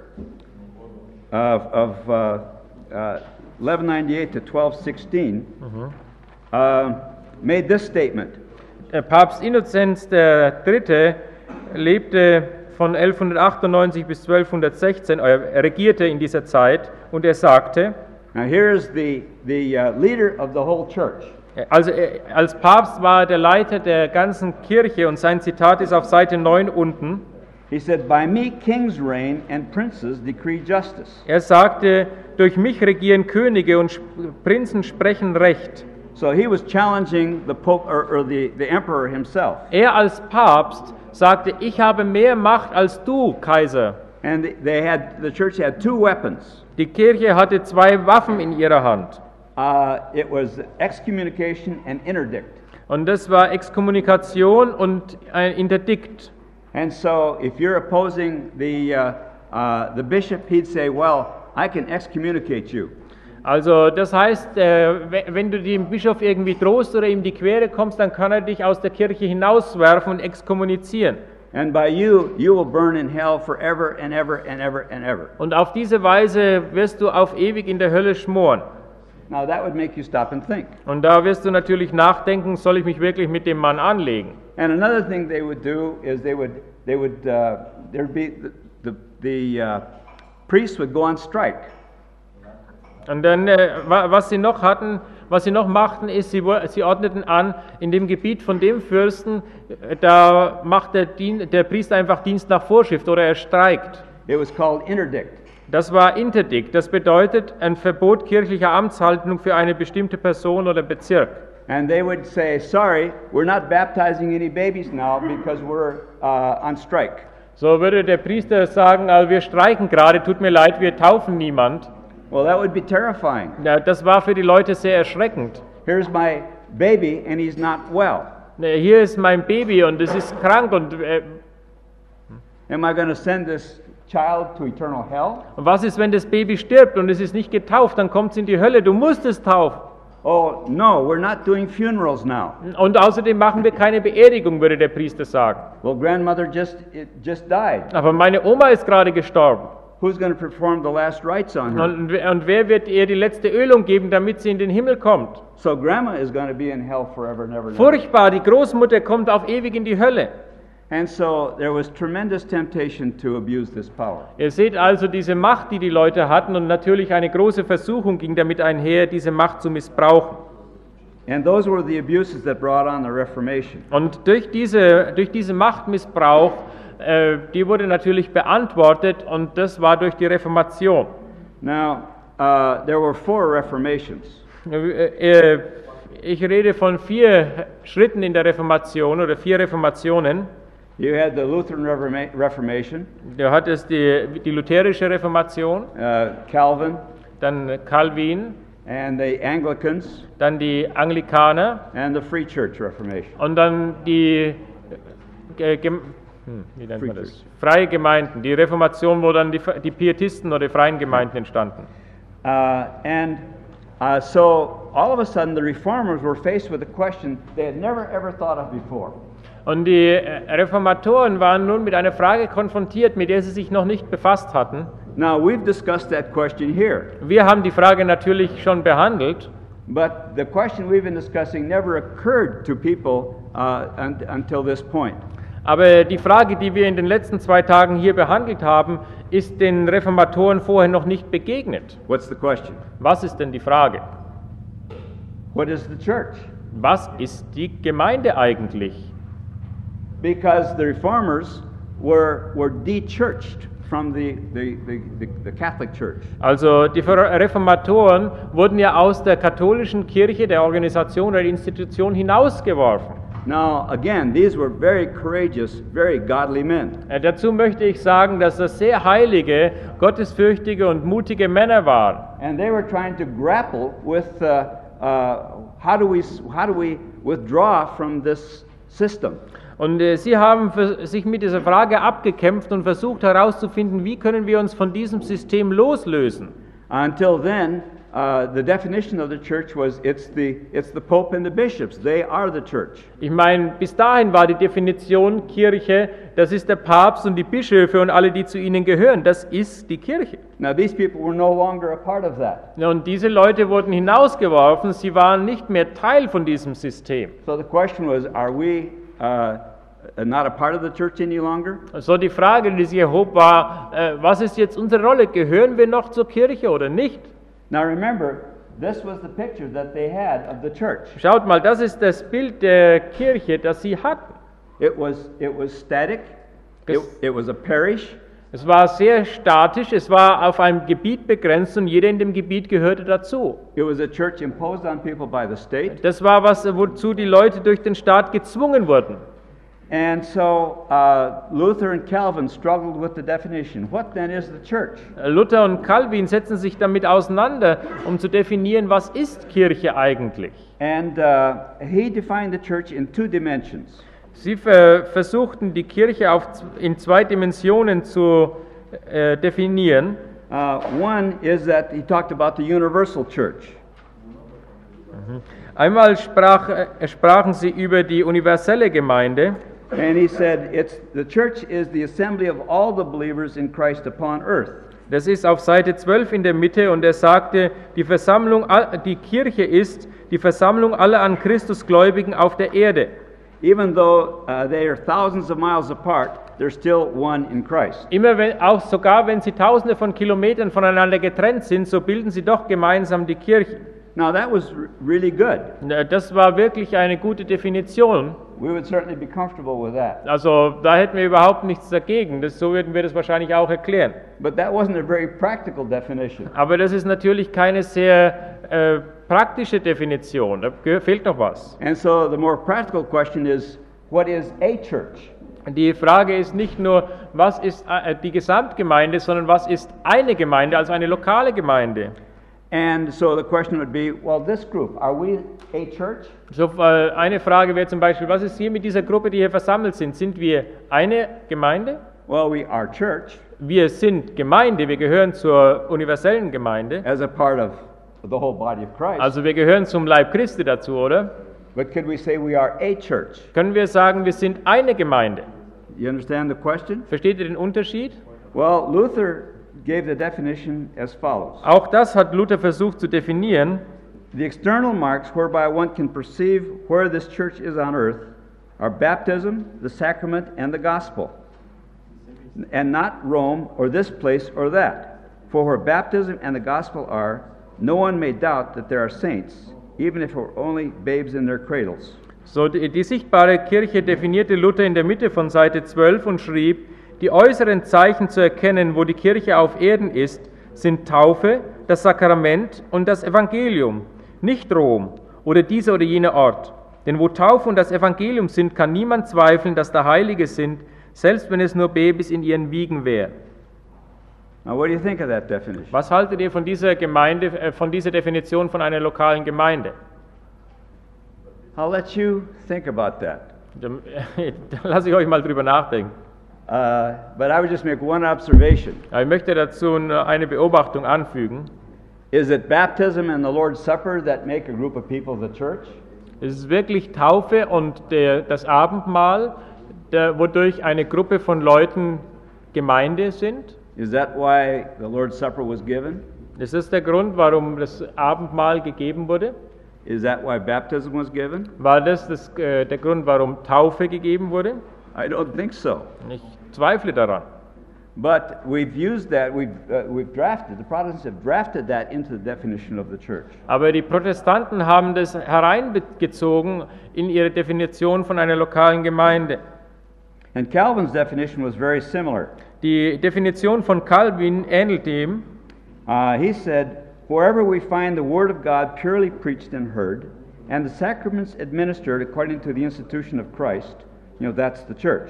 A: of, of uh, uh, eleven ninety-eight to twelve sixteen uh, made this statement.
B: Der Papst Innozenz der Dritte lebte von elfhundertachtundneunzig bis zwölfhundertsechzehn, er regierte in dieser Zeit und er sagte,
A: Now here is the, the uh, leader of the whole church.
B: also er, als Papst war er der Leiter der ganzen Kirche und sein Zitat ist auf Seite neun unten.
A: He said, "By me kings reign and princes decree justice."
B: Er sagte, durch mich regieren Könige und Prinzen sprechen Recht.
A: So he was challenging the Pope or, or the, the emperor himself.
B: Er als Papst sagte, ich habe mehr Macht als du, Kaiser.
A: And they had, the church had two weapons.
B: Die Kirche hatte zwei Waffen in ihrer Hand.
A: Uh, it was excommunication and interdict.
B: Und das war Exkommunikation und ein Interdikt.
A: And so if you're opposing the, uh, uh, the bishop, he'd say, well, I can excommunicate you.
B: Also das heißt, äh, wenn du dem Bischof irgendwie drohst oder ihm die Quere kommst, dann kann er dich aus der Kirche hinauswerfen und exkommunizieren.
A: And by you, you will burn in hell forever and ever and ever and ever.
B: Und auf diese Weise wirst du auf ewig in der Hölle schmoren.
A: Now that would make you stop and think.
B: Und da wirst du natürlich nachdenken, soll ich mich wirklich mit dem Mann anlegen?
A: And another thing they would do is they would, they would, uh, there'd be, the, the, the uh, priests would go on strike.
B: Und dann, äh, was sie noch hatten, was sie noch machten, ist, sie, sie ordneten an, in dem Gebiet von dem Fürsten, äh, da macht der, Dien, der Priester einfach Dienst nach Vorschrift oder er streikt.
A: It was called interdict.
B: Das war Interdikt, das bedeutet ein Verbot kirchlicher Amtshaltung für eine bestimmte Person oder Bezirk.
A: And they would say, sorry, we're not baptizing any babies now because we're uh, on strike.
B: So würde der Priester sagen, also wir streiken gerade, tut mir leid, wir taufen niemand.
A: Well, that would be terrifying.
B: Ja, das war für die Leute sehr erschreckend.
A: Here's my baby and he's not well.
B: Hier ist mein Baby und es ist krank und äh,
A: Am I going to send this child to eternal hell?
B: Und was ist, wenn das Baby stirbt und es ist nicht getauft, dann kommt es in die Hölle, du musst es taufen.
A: Oh, no, we're not doing funerals now.
B: Und außerdem machen wir keine Beerdigung, würde der Priester sagen.
A: Well, grandmother just it just died.
B: Aber meine Oma ist gerade gestorben.
A: Who's going to perform the last rites on her?
B: Und, und wer wird ihr die letzte Ölung geben, damit sie in den Himmel kommt?
A: So grandma is going to be in hell forever and ever. and ever.
B: Furchtbar, die Großmutter kommt auf ewig in die Hölle.
A: And so there was tremendous temptation to abuse this power.
B: Ihr seht also diese Macht, die die Leute hatten und natürlich eine große Versuchung ging damit einher, diese Macht zu missbrauchen.
A: And those were the abuses that brought on the Reformation.
B: Und durch diese, durch diese Machtmissbrauch, äh, die wurde natürlich beantwortet und das war durch die Reformation.
A: Now, uh, there were four Reformations.
B: Äh, äh, ich rede von vier Schritten in der Reformation oder vier Reformationen.
A: You had the Lutheran Reforma- Reformation,
B: Da hat es die, die lutherische Reformation,
A: uh, Calvin,
B: dann Calvin,
A: and the Anglicans,
B: dann die Anglikaner
A: and the Free Church Reformation.
B: und dann die äh, Gem hm, wie nennt man das? Freie Gemeinden. Die Reformation, wo dann die, die Pietisten oder die freien Gemeinden entstanden.
A: Uh, and uh, so all of a sudden the Reformers were faced with a question they had never ever thought of before.
B: Und die Reformatoren waren nun mit einer Frage konfrontiert, mit der sie sich noch nicht befasst hatten.
A: Now we've discussed that question here.
B: Wir haben die Frage natürlich schon behandelt.
A: But the question we've been discussing never occurred to people uh, un- until this point.
B: Aber die Frage, die wir in den letzten zwei Tagen hier behandelt haben, ist den Reformatoren vorher noch nicht begegnet.
A: What's the question?
B: Was ist denn die Frage?
A: What is the church?
B: Was ist die Gemeinde eigentlich?
A: Because the reformers were, were de-churched from the, the, the, the, the Catholic Church.
B: Also die Reformatoren wurden ja aus der katholischen Kirche, der Organisation oder der Institution hinausgeworfen.
A: Now, again, these were very courageous, very godly men.
B: Äh, dazu möchte ich sagen, dass das sehr heilige, gottesfürchtige und mutige Männer waren.
A: And they were trying to grapple with uh, uh, how do we how do we withdraw from this system?
B: Und äh, sie haben für, sich mit dieser Frage abgekämpft und versucht herauszufinden, wie können wir uns von diesem System loslösen.
A: Until then, uh, the definition of the church was it's the it's the Pope and the bishops. They are the church.
B: Ich meine, bis dahin war die Definition Kirche, das ist der Papst und die Bischöfe und alle, die zu ihnen gehören. Das ist die Kirche.
A: Now these people were no longer a part of that.
B: Und diese Leute wurden hinausgeworfen, sie waren nicht mehr Teil von diesem System.
A: So the question was, are we uh, not a part of the church any longer?
B: So die Frage, die sich erhob, war, äh, was ist jetzt unsere Rolle? Gehören wir noch zur Kirche oder nicht?
A: Now remember, this was the picture that they had of the church.
B: Schaut mal, das ist das Bild der Kirche, das sie hatten.
A: It was it was static. It, it was a parish.
B: Es war sehr statisch, es war auf einem Gebiet begrenzt und jeder in dem Gebiet gehörte dazu.
A: It was a church imposed on people by the state.
B: Das war was, wozu die Leute durch den Staat gezwungen wurden.
A: And so uh, Luther and Calvin struggled with the definition. What then is the church?
B: Luther und Calvin setzen sich damit auseinander, um zu definieren, was ist Kirche eigentlich.
A: And uh, he defined the church in two dimensions.
B: Sie ver versuchten die Kirche auf, in zwei Dimensionen zu äh, definieren.
A: Uh, one is that he talked about the universal church.
B: Einmal sprach, äh, sprachen sie über die universelle Gemeinde.
A: And he said, it's, the church is the assembly of all the believers in Christ upon earth.
B: Das ist auf Seite zwölf in der Mitte und er sagte, die Versammlung, die Kirche ist die Versammlung aller an Christus Gläubigen auf der Erde.
A: Even though uh, they are thousands of miles apart, they're still one in Christ.
B: Immer wenn, auch sogar wenn sie tausende von Kilometern voneinander getrennt sind, so bilden sie doch gemeinsam die Kirche.
A: Now that was r- really good.
B: Das war wirklich eine gute Definition.
A: We would certainly be comfortable with that.
B: Also da hätten wir überhaupt nichts dagegen. Das, so würden wir das wahrscheinlich auch erklären.
A: But that wasn't a very practical definition.
B: Aber das ist natürlich keine sehr äh, praktische Definition. Da ge- fehlt noch was.
A: And so the more practical question is, what is a church?
B: Die Frage ist nicht nur, was ist äh, die Gesamtgemeinde, sondern was ist eine Gemeinde, also eine lokale Gemeinde.
A: And so the question would be, well, this group, are we a church?
B: So, äh, eine Frage wäre zum Beispiel, was ist hier mit dieser Gruppe, die hier versammelt sind? Sind wir eine Gemeinde?
A: Well, we are church
B: Wir sind Gemeinde, wir gehören zur universellen Gemeinde.
A: as a part of the whole body of Christ.
B: Also wir gehören zum Leib Christi dazu, oder?
A: But could we say we are a church?
B: Können wir sagen, wir sind eine Gemeinde?
A: You understand the question?
B: Versteht ihr den Unterschied?
A: Well, Luther gave the definition as follows.
B: Auch das hat Luther versucht zu definieren.
A: The external marks whereby one can perceive where this church is on earth are baptism, the sacrament, and the gospel, and not Rome or this place or that. For where baptism and the gospel are, no one may doubt that there are saints, even if we're only babes in their cradles.
B: So, die, die sichtbare Kirche definierte Luther in der Mitte von Seite zwölf und schrieb, die äußeren Zeichen zu erkennen, wo die Kirche auf Erden ist, sind Taufe, das Sakrament und das Evangelium, nicht Rom oder dieser oder jener Ort. Denn wo Taufe und das Evangelium sind, kann niemand zweifeln, dass da Heilige sind, selbst wenn es nur Babys in ihren Wiegen wären.
A: Now, what do you think of that definition?
B: Was haltet ihr von dieser Gemeinde, äh, von dieser Definition von einer lokalen Gemeinde?
A: I'll let you think about that.
B: Da, da lasse ich euch mal drüber nachdenken.
A: Uh, but I would just make one observation.
B: Aber ich möchte dazu nur eine Beobachtung anfügen.
A: Is it baptism and the Lord's Supper that make a group of people the church?
B: Es ist wirklich Taufe und der, das Abendmahl, der, wodurch eine Gruppe von Leuten Gemeinde sind.
A: Is that why the Lord's Supper was given?
B: Das ist der Grund, warum das Abendmahl gegeben wurde.
A: Is that why baptism was given?
B: War das, das äh, der Grund, warum Taufe gegeben wurde?
A: I don't think so.
B: Ich zweifle daran.
A: But we've used that, we've, uh, we've drafted, the Protestants have drafted that into the definition of the church.
B: Aber die Protestanten haben das hereingezogen in ihre Definition von einer lokalen Gemeinde.
A: And Calvin's definition was very similar.
B: Die Definition von Calvin ähnelt dem.
A: Uh, he said, wherever we find the Word of God purely preached and heard, and the sacraments administered according to the institution of Christ, you know, that's the church.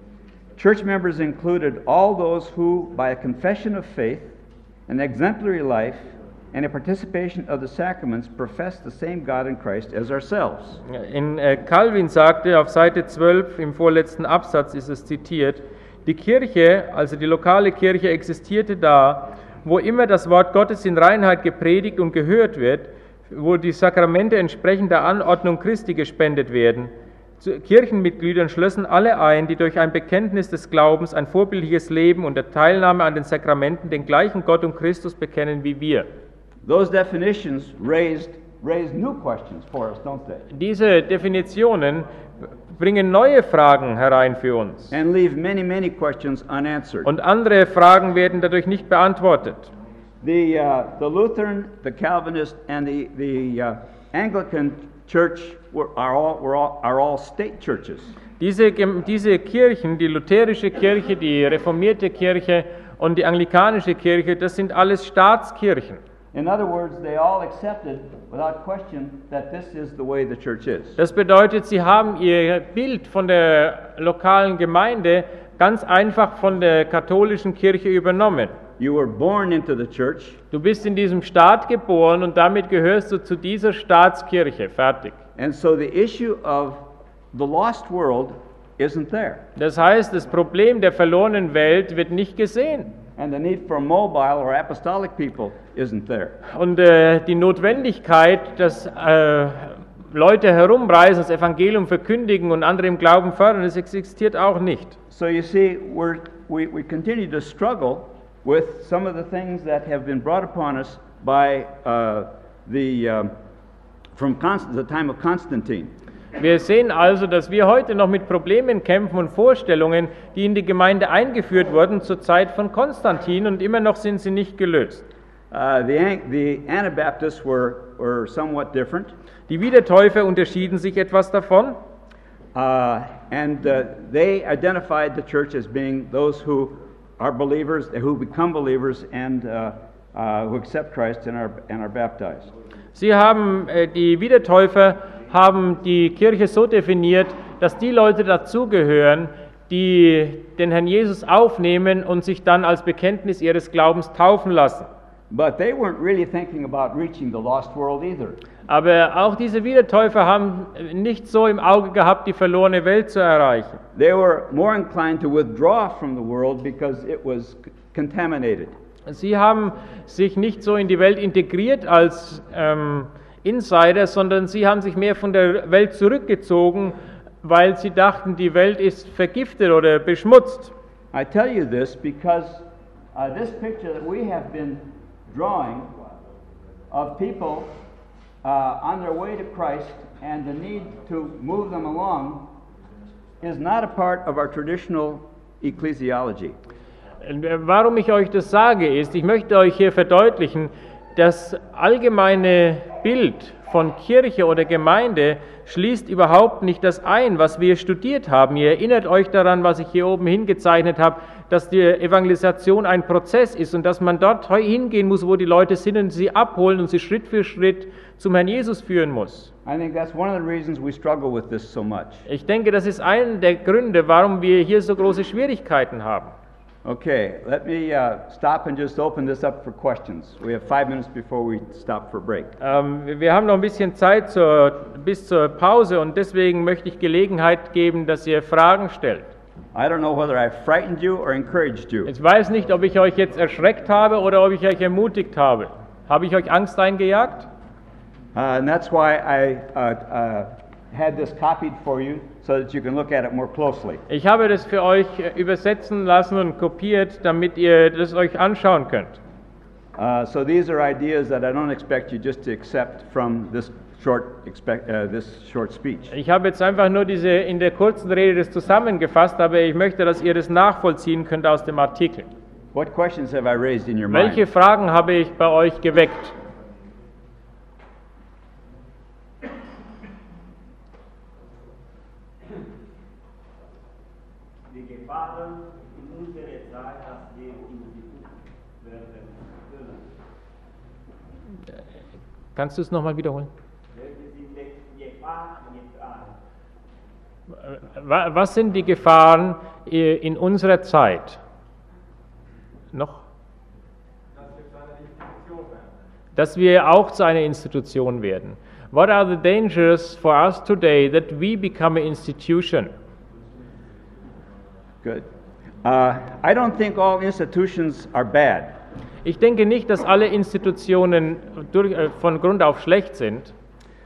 A: Church members included all those who, by a confession of faith, an exemplary life, and a participation of the sacraments, profess the same God in Christ as ourselves.
B: In äh, Calvin sagte, auf Seite zwölf im vorletzten Absatz ist es zitiert, die Kirche, also die lokale Kirche, existierte da, wo immer das Wort Gottes in Reinheit gepredigt und gehört wird, wo die Sakramente entsprechend der Anordnung Christi gespendet werden. Zu Kirchenmitgliedern schlössen alle ein, die durch ein Bekenntnis des Glaubens, ein vorbildliches Leben und der Teilnahme an den Sakramenten den gleichen Gott und Christus bekennen wie wir.
A: Those definitions raised, raised new questions for us, don't they?
B: Diese Definitionen bringen neue Fragen herein für uns.
A: And leave many, many questions unanswered.
B: Und andere Fragen werden dadurch nicht beantwortet.
A: The, uh, the Lutheran, the Calvinist, and the, the uh, Anglican Church were, are, all, were all, are all state churches.
B: Diese, diese Kirchen, die lutherische Kirche, die reformierte Kirche und die anglikanische Kirche, das sind alles Staatskirchen.
A: In other words, they all accepted without question that this is the way the church is.
B: Das bedeutet, sie haben ihr Bild von der lokalen Gemeinde ganz einfach von der katholischen Kirche übernommen.
A: You were born into the church.
B: Du bist in diesem Staat geboren und damit gehörst du zu dieser Staatskirche. Fertig.
A: And so the issue of the lost world isn't there.
B: Das heißt, das Problem der verlorenen Welt wird nicht gesehen.
A: And the need for mobile or apostolic people isn't there.
B: Und äh, die Notwendigkeit, dass äh, Leute herumreisen, das Evangelium verkündigen und andere im Glauben fördern, das existiert auch nicht.
A: So you see, we're, we, we continue to struggle with some of the things that have been brought upon us by uh, the, um, from Const- the time of Constantine.
B: Wir sehen also, dass wir heute noch mit Problemen kämpfen und Vorstellungen, die in die Gemeinde eingeführt wurden zur Zeit von Konstantin, und immer noch sind sie nicht gelöst.
A: Uh, the, An- the Anabaptists were, were somewhat different.
B: Die Wiedertäufer unterschieden sich etwas davon.
A: Uh, and uh, they identified the church as being those who are believers, who become believers and uh, uh, who accept Christ and are, and are baptized.
B: Sie haben, äh, die Wiedertäufer haben die Kirche so definiert, dass die Leute dazugehören, die den Herrn Jesus aufnehmen und sich dann als Bekenntnis ihres Glaubens taufen lassen.
A: But they weren't really thinking about reaching the lost world either.
B: Aber auch diese Wiedertäufer haben nicht so im Auge gehabt, die verlorene Welt zu erreichen.
A: They were more inclined to withdraw from the world because it was c- contaminated.
B: Sie haben sich nicht so in die Welt integriert als ähm, Insider, sondern sie haben sich mehr von der Welt zurückgezogen, weil sie dachten, die Welt ist vergiftet oder beschmutzt.
A: I tell you this because uh, this picture that we have been drawing of people uh, on their way to Christ and the need to move them along is not a part of our traditional ecclesiology.
B: Warum ich euch das sage, ist, ich möchte euch hier verdeutlichen, das allgemeine Bild von Kirche oder Gemeinde schließt überhaupt nicht das ein, was wir studiert haben. Ihr erinnert euch daran, was ich hier oben hingezeichnet habe, dass die Evangelisation ein Prozess ist und dass man dort hingehen muss, wo die Leute sind, und sie abholen und sie Schritt für Schritt zum Herrn Jesus führen muss.
A: I think that's one of the reasons we struggle with this so much.
B: Ich denke, das ist einer der Gründe, warum wir hier so große Schwierigkeiten haben.
A: Okay, let me uh, stop and just open this up for questions. We have five minutes before we stop for break.
B: Ähm, wir haben noch ein bisschen Zeit zur, bis zur Pause, und deswegen möchte ich Gelegenheit geben, dass ihr Fragen stellt.
A: I don't know whether I frightened you or encouraged you.
B: Ich weiß nicht, ob ich euch jetzt erschreckt habe oder ob ich euch ermutigt habe. Habe ich euch Angst eingejagt?
A: Uh, and that's why I uh, uh, had this copied for you so that you can look at it more closely.
B: Ich habe das für euch übersetzen lassen und kopiert, damit ihr das euch anschauen könnt.
A: Uh, so these are ideas that I don't expect you just to accept from this short expect, uh, this short speech.
B: Ich habe jetzt einfach nur diese in der kurzen Rede das zusammengefasst, aber ich möchte, dass ihr das nachvollziehen könnt aus dem Artikel.
A: What questions have I raised in your
B: Welche
A: mind?
B: Fragen habe ich bei euch geweckt?
C: Die Gefahren in unserer Zeit, dass wir Institut werden können.
B: Kannst du es nochmal wiederholen?
C: Welche sind die Gefahren jetzt an?
B: Wa- Was sind die Gefahren äh, in unserer Zeit? Noch? Dass wir auch zu einer Institution werden. What are the dangers for us today that we become an institution?
A: Good. Uh, I don't think all institutions are bad.
B: Ich denke nicht, dass alle Institutionen durch, äh, von Grund auf schlecht sind.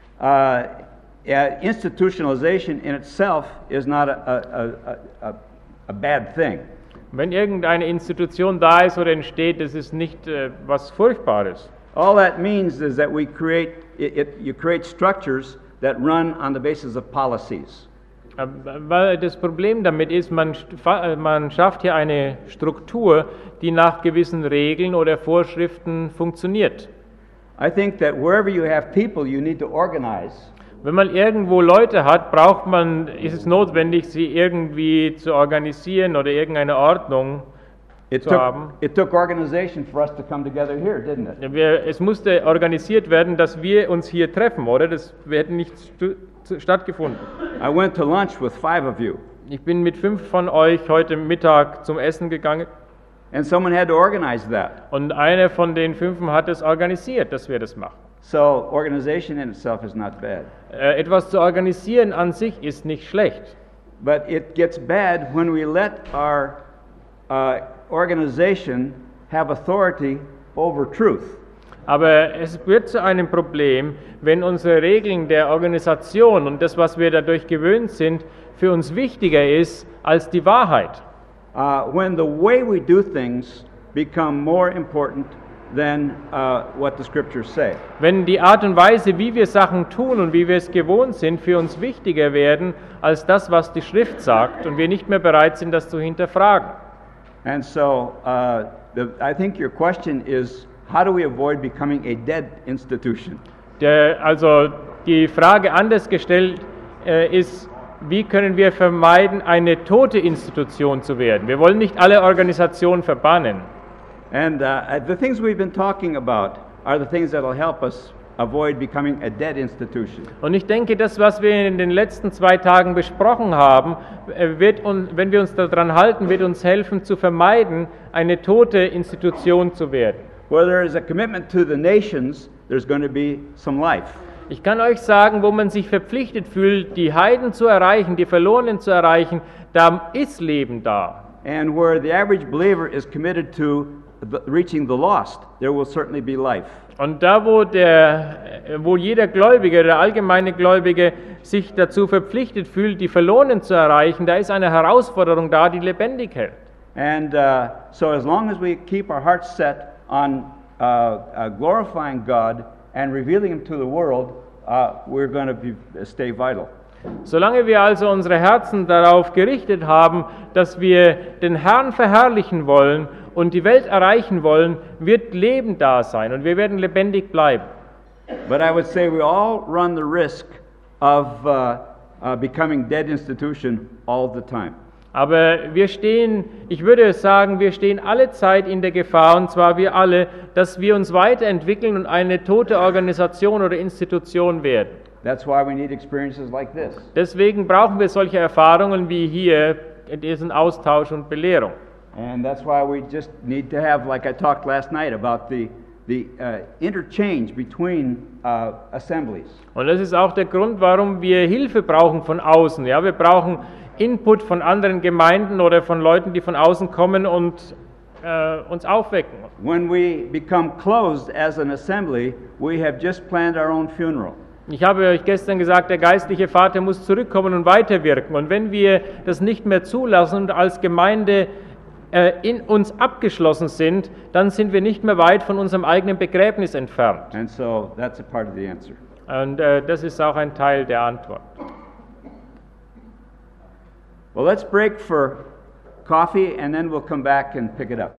A: Uh, yeah, institutionalization in itself is not a, a, a, a, a bad thing.
B: Wenn irgendeine Institution da ist oder entsteht, das ist nicht äh, was Furchtbares.
A: All that means is that we create, it, it, you create structures that run on the basis of policies.
B: Äh, Weil das Problem damit ist, man, st- fa- äh, man schafft hier eine Struktur, die nach gewissen Regeln oder Vorschriften funktioniert.
A: I think that wherever you have people, you need to organize.
B: Wenn man irgendwo Leute hat, braucht man, ist es notwendig, sie irgendwie zu organisieren oder irgendeine Ordnung
A: It
B: zu
A: took,
B: haben.
A: it took organization for us to come together here, didn't it?
B: Wir, es musste organisiert werden, dass wir uns hier treffen, oder? Das hätte nicht stu- zu- stattgefunden.
A: I went to lunch with five of you,
B: Ich bin mit fünf von euch heute Mittag zum Essen gegangen
A: and someone had to organize that.
B: und einer von den fünfen hat es organisiert, dass wir das machen.
A: So organization in itself is not bad.
B: Äh, etwas zu organisieren an sich ist nicht schlecht.
A: But it gets bad when we let our uh, organization have authority over truth.
B: Aber es wird zu einem Problem, wenn unsere Regeln der Organisation und das, was wir dadurch gewöhnt sind, für uns wichtiger ist als die Wahrheit.
A: Uh, when the way we do things become more important than uh, what the scriptures say.
B: Wenn die Art und Weise, wie wir Sachen tun und wie wir es gewohnt sind, für uns wichtiger werden als das, was die Schrift sagt und wir nicht mehr bereit sind, das zu hinterfragen.
A: And so uh, the, I think your question is, how do we avoid becoming a dead institution?
B: Der, also die Frage anders gestellt äh, ist, wie können wir vermeiden, eine tote Institution zu werden? Wir wollen nicht alle Organisationen verbannen.
A: And uh, the things we've been talking about are the things that will help us avoid becoming a dead institution.
B: Und ich denke, das, was wir in den letzten zwei Tagen besprochen haben, äh, wird uns, wenn wir uns daran halten, wird uns helfen zu vermeiden, eine tote Institution zu werden.
A: Where there is a commitment to the nations, there's going to be some life.
B: Ich kann euch sagen, wo man sich verpflichtet fühlt, die Heiden zu erreichen, die Verlorenen zu erreichen, da ist Leben da.
A: And where the average believer is committed to the, reaching the lost, there will certainly be life.
B: Und da, wo, der, wo jeder Gläubige, der allgemeine Gläubige sich dazu verpflichtet fühlt, die Verlorenen zu erreichen, da ist eine Herausforderung da, die lebendig hält.
A: And uh, so as long as we keep our hearts set on uh, uh, glorifying God and revealing Him to the world, uh, we're going to be, stay vital.
B: Solange wir also unsere Herzen darauf gerichtet haben, dass wir den Herrn verherrlichen wollen und die Welt erreichen wollen, wird Leben da sein und wir werden lebendig bleiben.
A: But I would say we all run the risk of uh, uh, becoming dead institution all the time.
B: Aber wir stehen, ich würde sagen, wir stehen alle Zeit in der Gefahr, und zwar wir alle, dass wir uns weiterentwickeln und eine tote Organisation oder Institution werden.
A: That's why we need experiences like this.
B: Deswegen brauchen wir solche Erfahrungen wie hier, diesen Austausch und Belehrung.
A: And that's why we just need to have, like I talked last night, about the, the uh, interchange between uh, assemblies.
B: Und das ist auch der Grund, warum wir Hilfe brauchen von außen. Ja, wir brauchen Input von anderen Gemeinden oder von Leuten, die von außen kommen und äh, uns aufwecken.
A: When we become closed as an assembly, we have just planned our own funeral.
B: Ich habe euch gestern gesagt, der geistliche Vater muss zurückkommen und weiterwirken. Und wenn wir das nicht mehr zulassen und als Gemeinde äh, in uns abgeschlossen sind, dann sind wir nicht mehr weit von unserem eigenen Begräbnis entfernt.
A: And so that's a part of the answer.
B: Und äh, das ist auch ein Teil der Antwort.
A: Well, let's break for coffee and then we'll come back and pick it up.